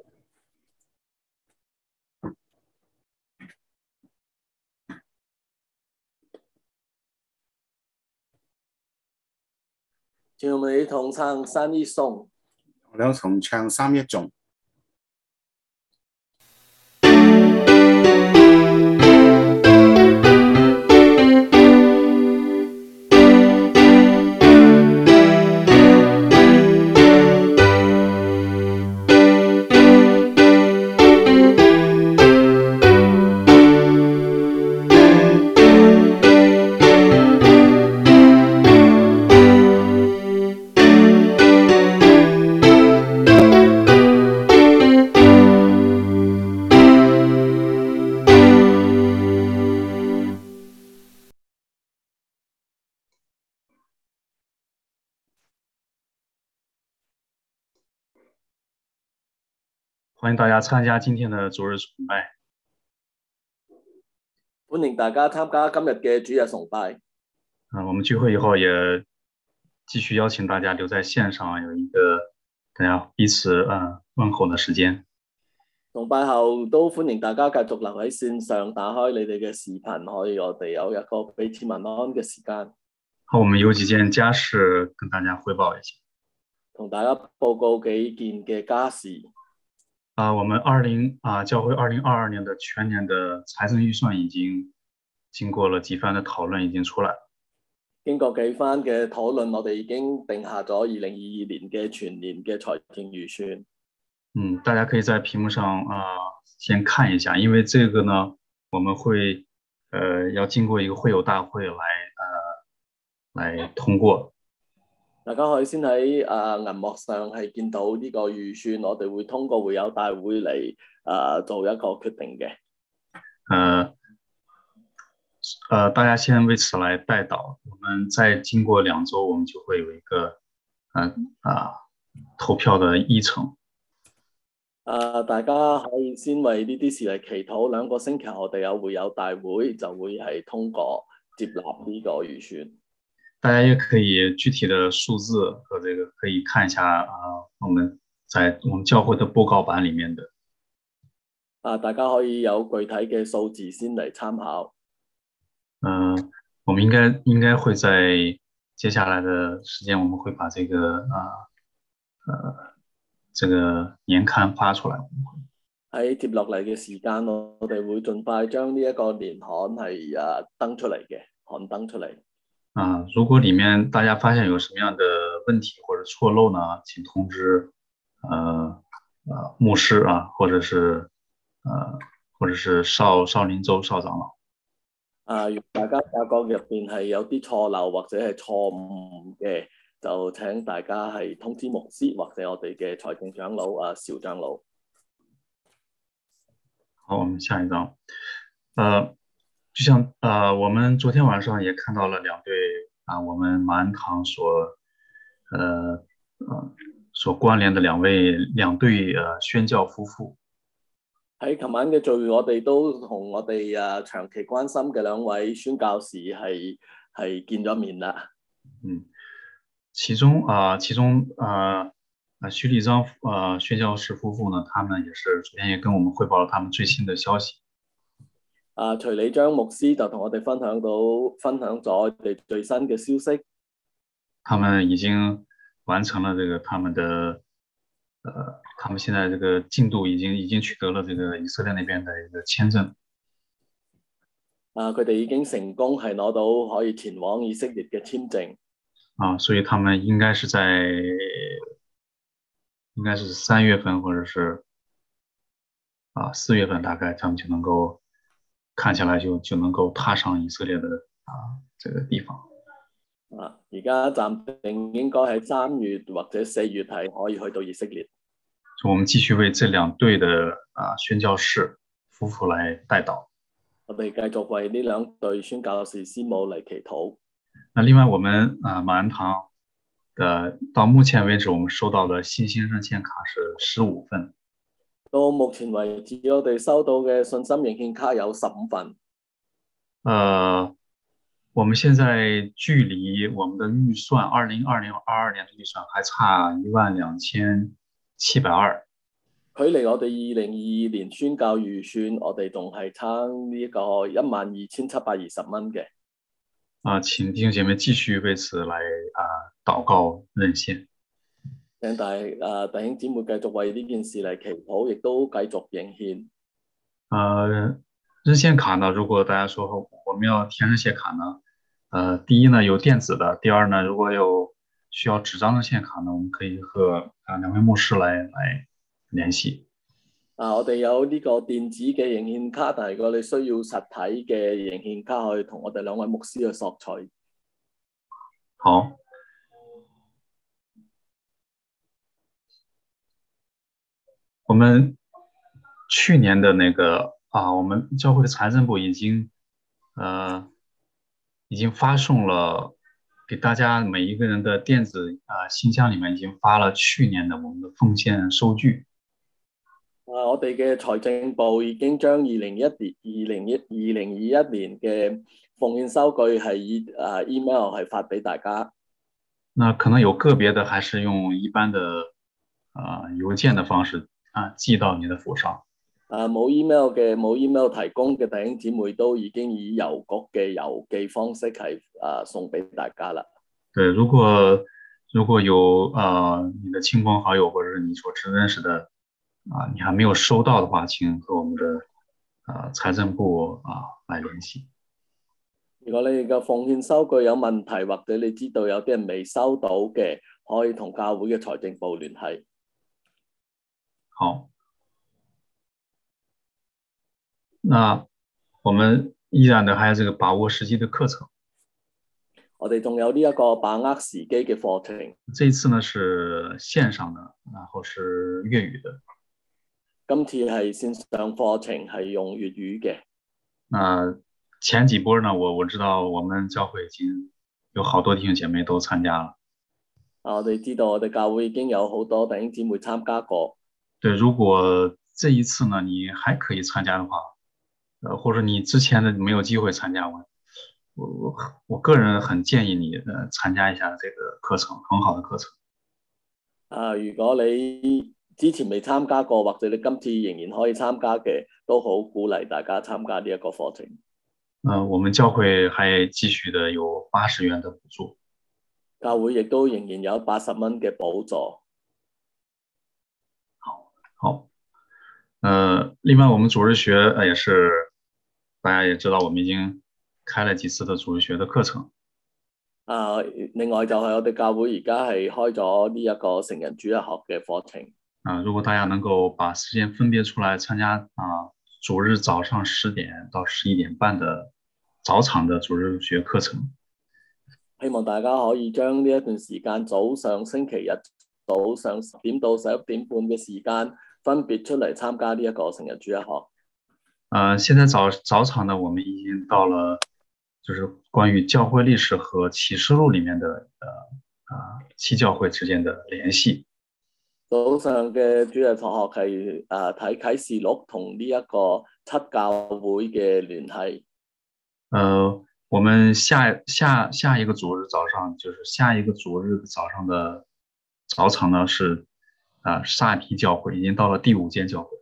請我們一同唱三一頌。 我哋一同唱三一頌。 欢迎大家参加今天的主日崇拜。 歡迎大家參加今日嘅主日崇拜。 我們聚會以後也繼續邀請大家留在線上，有一個大家彼此問候的時間。 崇拜後都歡迎大家繼續留喺線上，打開你哋嘅視頻，可以我哋有一個彼此問安嘅時間。 好，我們有幾件家事跟大家匯報一下。 同大家報告幾件嘅家事。 我們教會2022年的全年的財政預算已經經過了幾番的討論，已經出來了。 經過幾番嘅討論，我哋已經定下咗2022年嘅全年嘅財政預算。 大家可以在屏幕上先看一下，因為這個呢，我們會要經過一個會友大會來通過。 大家可以先喺銀幕上係見到呢個預算，我哋會通過會友大會嚟做一個決定嘅。 大家先為此來代禱，我們再經過2週，我們就會有一個投票的議程。 大家可以先為呢啲事嚟祈禱，2個星期後我哋有會友大會，就會係通過接納呢個預算。 大家也可以具體的數字和這個可以看一下我們在我們教會的報告版裡面的。 大家可以有具體嘅數字先嚟參考。 我們應該會在接下來的時間，我們會把這個年刊發出來。 喺接落嚟嘅時間，我哋會盡快將呢一個年刊係登出嚟嘅，刊登出嚟。 如果裡面大家發現有什麼樣的問題或者錯漏呢，請通知牧師或者是少林周少長老。 如果大家發覺入邊係有啲錯漏或者係錯誤嘅，就請大家係通知牧師或者我哋嘅財政長老邵長老。 好，我們下一章。就像我們昨天晚上也看到了2對我們馬恩堂所關聯的兩對宣教夫婦。 喺琴晚嘅聚會，我哋都同我哋長期關心嘅2位宣教士係見咗面啦。 其中徐禮章宣教士夫婦呢，他們也是昨天也跟我們匯報了他們最新的消息。 徐禮章牧師就同我哋分享咗佢哋最新嘅消息。 他們已經完成了這個他們現在這個進度已經取得了這個以色列那邊的一個簽證。 佢哋已經成功係攞到可以前往以色列嘅簽證。 所以他們應該是3月份或者是4月份，大概他們就能夠看起來就能夠踏上以色列的這個地方。 而家暫定應該喺3月或者4月係可以去到以色列。 我們繼續為這2對的宣教士夫婦來代禱。 我哋繼續為呢2對宣教士師母嚟祈禱。 另外，我們馬恩堂到目前為止，我們收到的信心認獻卡是15份。 到目前為止，我哋收到嘅信心認獻卡有15份。 我們現在距離我們的預算2022年的預算還差12720。 距離我哋2022年宣教預算，我哋仲係差呢個12720蚊嘅。 請弟兄姐妹繼續為此來禱告認獻。 請弟兄姊妹繼續為呢件事嚟祈禱，亦都繼續認獻。 認獻卡呢，如果大家說我們要填認獻卡呢，第一呢有電子的，第二呢如果有需要紙張認獻卡呢，我們可以和2位牧師來聯繫。 我哋有呢個電子嘅認獻卡，但係如果你需要實體嘅認獻卡，可以同我哋2位牧師去索取。 好。我們去年的那個我們教會的財政部已經發送了，給大家每一個人的電子信箱裡面已經發了去年的我們的奉獻收據。 我哋嘅財政部已經將2021年嘅奉獻收據係以email 係發俾大家。 那可能有個別的還是用一般的郵件的方式寄到你的府上。 冇 email 提供嘅弟兄姊妹都已經以郵局嘅郵寄方式係送俾大家啦。 對，如果有你的親朋好友或者是你所認識的你還沒有收到的話，請和我們的財政部來聯繫。 如果你嘅奉獻收據有問題，或者你知道有啲人未收到嘅，可以同教會嘅財政部聯繫。 好，那我們依然的還有這個把握時機的課程。 我哋仲有呢一個把握時機嘅課程。 這一次呢是線上的，然後是粵語的。 今次係線上課程，係用粵語嘅。 前幾波呢，我知道我們教會已經有好多弟兄姐妹都參加了。 我哋知道我哋教會已經有好多弟兄姊妹參加過。 對，如果這一次呢你還可以參加的話，或者你之前的沒有機會參加，我個人很建議你參加一下這個課程，很好的課程。 如果你之前未參加過，或者你今次仍然可以參加嘅，都好鼓勵大家參加呢一個課程。 我們教會還繼續的有80元的補助。 教會亦都仍然有80蚊嘅補助。 好。另外我們主日學也是，大家也知道，我們已經開了幾次的主日學的課程。 另外就係我哋教會而家係開咗呢一個成人主日學嘅課程。 如果大家能夠把時間分別出來參加主日早上10點到11點半的早場的主日學課程， 希望大家可以將呢一段時間，早上星期日早上10點到11點半嘅時間分別出嚟參加呢一個成人主日學。 現在早場呢，我們已經到了就是關於教會歷史和啟示錄裡面的七教會之間的聯繫。 早上嘅主日學係睇啟示錄同呢一個七教會嘅聯繫。 我們下一個主日早上，就是下一個主日早上的早場呢是薩提教會，已經到了第5間教會。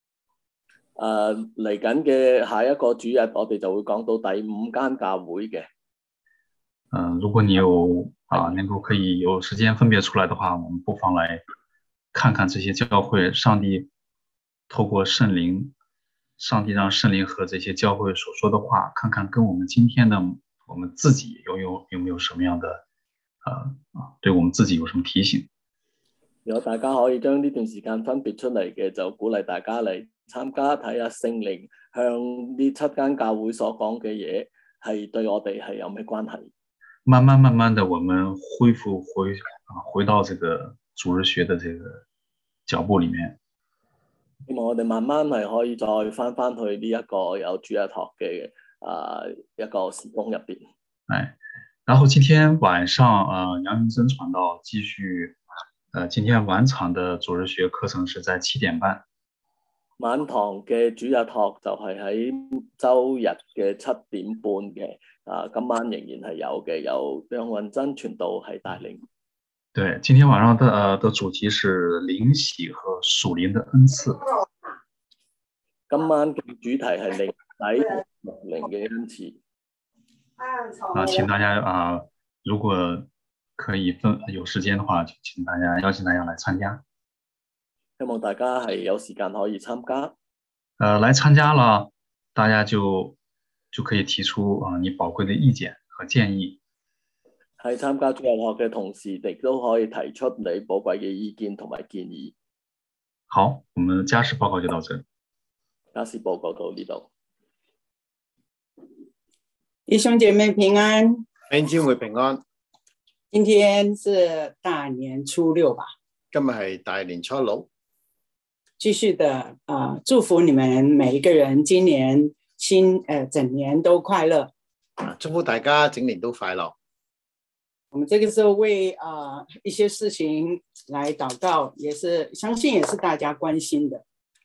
嚟緊嘅下一個主日，我哋就會講到第5間教會嘅。 如果你有能夠可以有時間分別出來的話，我們不妨來看看這些教會，上帝透過聖靈，上帝讓聖靈和這些教會所說的話，看看跟我們今天的我們自己有沒有什麼樣的對我們自己有什麼提醒。 如果大家可以將呢段時間分別出嚟嘅，就鼓勵大家嚟參加，睇下聖靈向呢7間教會所講嘅嘢係對我哋係有咩關係。 慢慢的我們回到這個主日學的這個腳步裡面。 希望我哋慢慢係可以再翻去呢一個有主日學嘅一個時光入邊。 然後今天晚上楊雲珍傳道繼續今天晚場的主日學課程是在7點半。 晚堂嘅主日學就係喺周日嘅7點半嘅。今晚仍然係有嘅，由楊雲珍傳道係帶領。 對，今天晚上的主題是靈洗和屬靈的恩賜。 今晚嘅主題係靈洗同屬靈嘅恩賜。 請大家如果可以有時間的話，就邀請大家來參加。 希望大家係有時間可以參加。 來參加了，大家就可以提出你寶貴的意見和建議。 喺參加主日學嘅同時，亦都可以提出你寶貴嘅意見同埋建議。 好，我們家事報告就到這裡。 家事報告到呢度。 弟兄姐妹平安， 弟兄姊妹平安。 今天是大年初6吧？ 今日係大年初6。 繼續的祝福你們每一個人，今年整年都快樂。 祝福大家整年都快樂。 我們這個時候為一些事情來禱告，也是相信也是大家關心的。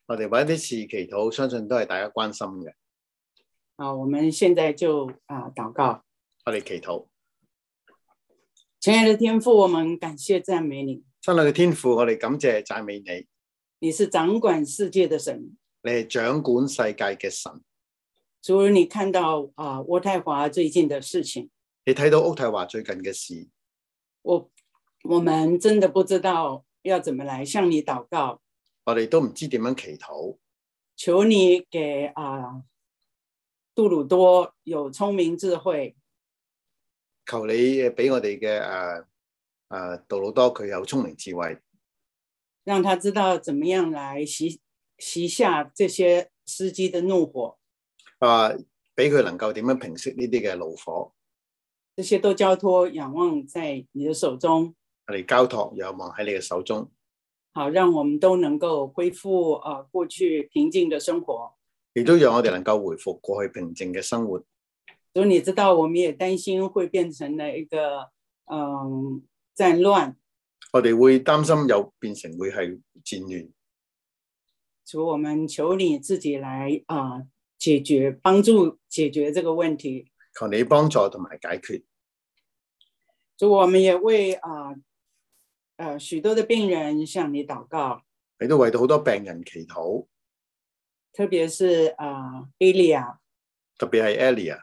我哋為呢次祈禱，相信都係大家關心嘅。 好，我们现在就祷告。 我哋祈禱， 亲爱的天父，我们感谢赞美你， 親愛嘅天父，我哋感謝讚美你， 你是掌管世界的神。 你係掌管世界嘅神。 主，你看到渥太華最近的事情， 你睇到渥太華最近嘅事， 我們真的不知道要怎麼來向你禱告。 我哋都唔知點樣祈禱。 求你給杜魯多有聰明智慧， 求你俾我哋嘅杜魯多佢有聰明智慧， 讓他知道怎麼樣來熄下這些司機的怒火。 俾佢能夠點樣平息呢啲嘅怒火。 這些都交託仰望在你的手中。 我哋交託仰望喺你嘅手中。 好，讓我們都能夠恢復過去平靜的生活， 亦都讓我哋能夠回復過去平靜嘅生活。 所以你知道，我們也擔心會變成了一個戰亂。 我哋會擔心又變成會係戰亂。 主，我們求你自己來解決，幫助解決這個問題。 求你幫助同埋解決。 主，我們也為許多的病人向你禱告， 你都為到好多病人祈禱， 特別是Elia， 特別係 Elia，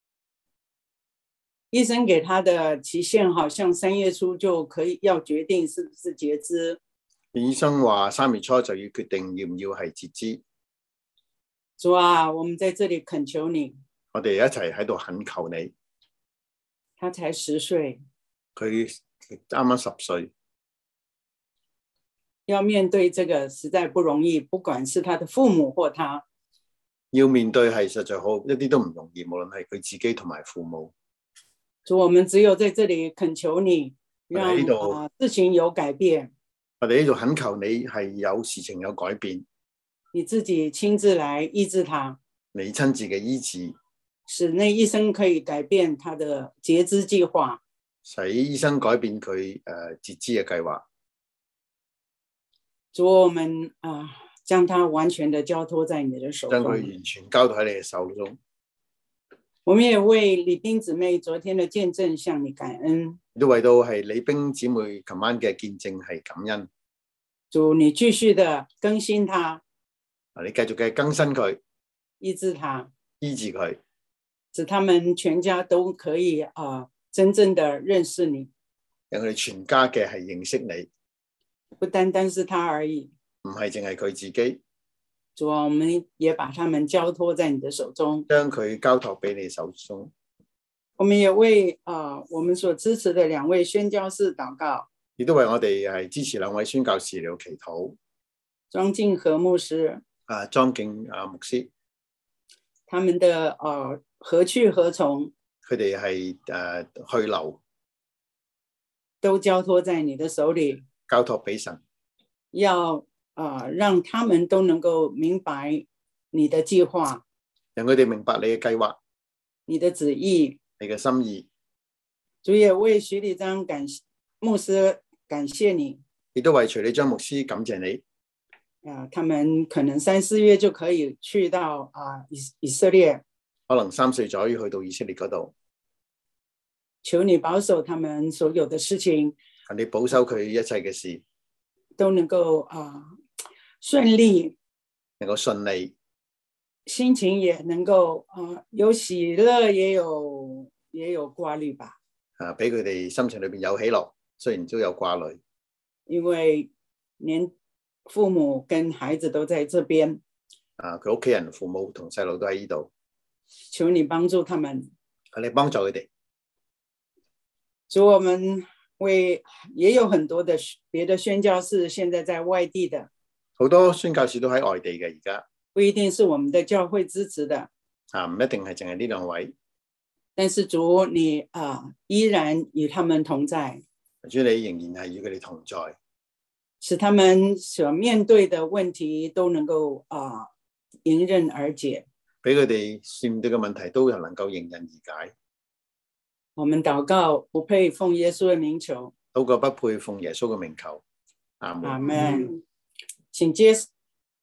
醫生給他的期限好像3月初就可以要決定是不是截肢。 醫生話3月初就要決定要唔要係截肢。 主啊，我們在這裡懇求你， 我哋一齊喺度懇求你。 他才10歲， 佢啱啱10歲。 要面對這個實在不容易，不管是他的父母或他， 要面對係實在好一啲都唔容易，無論係佢自己同埋父母。 主，我們只有在這裡懇求你，讓事情有改變。 我哋呢度懇求你係有事情有改變， 你自己親自來醫治他， 你親自嘅醫治， 使那醫生可以改變他的截肢計劃， 使醫生改變佢截肢嘅計劃。 主，我們將他完全的交託在你的手中， 將佢完全交到喺你嘅手中。 我們也為李冰姊妹昨天的見證向你感恩， 都為到係李冰姊妹琴晚嘅見證係感恩。 主，你繼續的更新他， 你繼續嘅更新佢， 醫治他， 醫治佢， 使他們全家都可以真正的認識你， 讓佢哋全家嘅係認識你， 不單單是他而已， 唔係淨係佢自己。 主啊，我們也把他們交託在你的手中， 將佢交託俾你手中。 我們也為我們所支持的2位宣教士禱告， 亦都為我哋係支持2位宣教士嚟祈禱。 莊敬和牧師， 莊敬牧師， 他們的何去何從， 佢哋係去留， 都交託在你的手裡， 交託俾神， 要讓他們都能夠明白你的計劃， 讓佢哋明白你嘅計劃， 你的旨意， 你嘅心意。 主也為徐禮章牧師感謝你， 亦都為徐禮章牧師感謝你。 他們可能3、4月就可以去到以色列， 可能3、4就可以去到以色列嗰度。 求你保守他們所有的事情， 求你保守佢一切嘅事都能夠順利， 能夠順利， 心情也能夠有喜樂，也有掛慮吧。 俾佢哋心情裏邊有喜樂，雖然都有掛慮。 因為連父母跟孩子都在這邊。 佢屋企人、父母同細路都喺呢度。 求你幫助他們。 求你幫助佢哋。 主，我們也有很多的別的宣教士現在在外地的。好多宣教士都喺外地嘅而家。 不一定是我們的教會支持的。 唔一定係淨係呢2位。 但是主你依然與他們同在。 主你仍然係與佢哋同在， 使他們所面對的問題都能夠迎刃而解。 俾佢哋面對嘅問題都能夠迎刃而解。 我們禱告不配奉耶穌的名求。 禱告不配奉耶穌嘅名求。阿門。 阿門。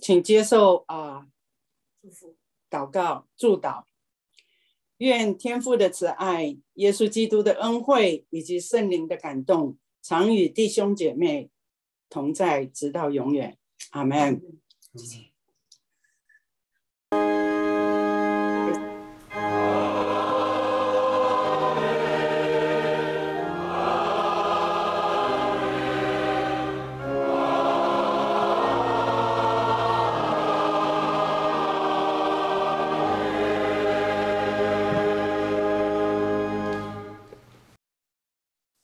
请接受祷告祝祷。愿天父的慈爱、耶稣基督的恩惠以及圣灵的感动，常与弟兄姐妹同在，直到永远。阿们。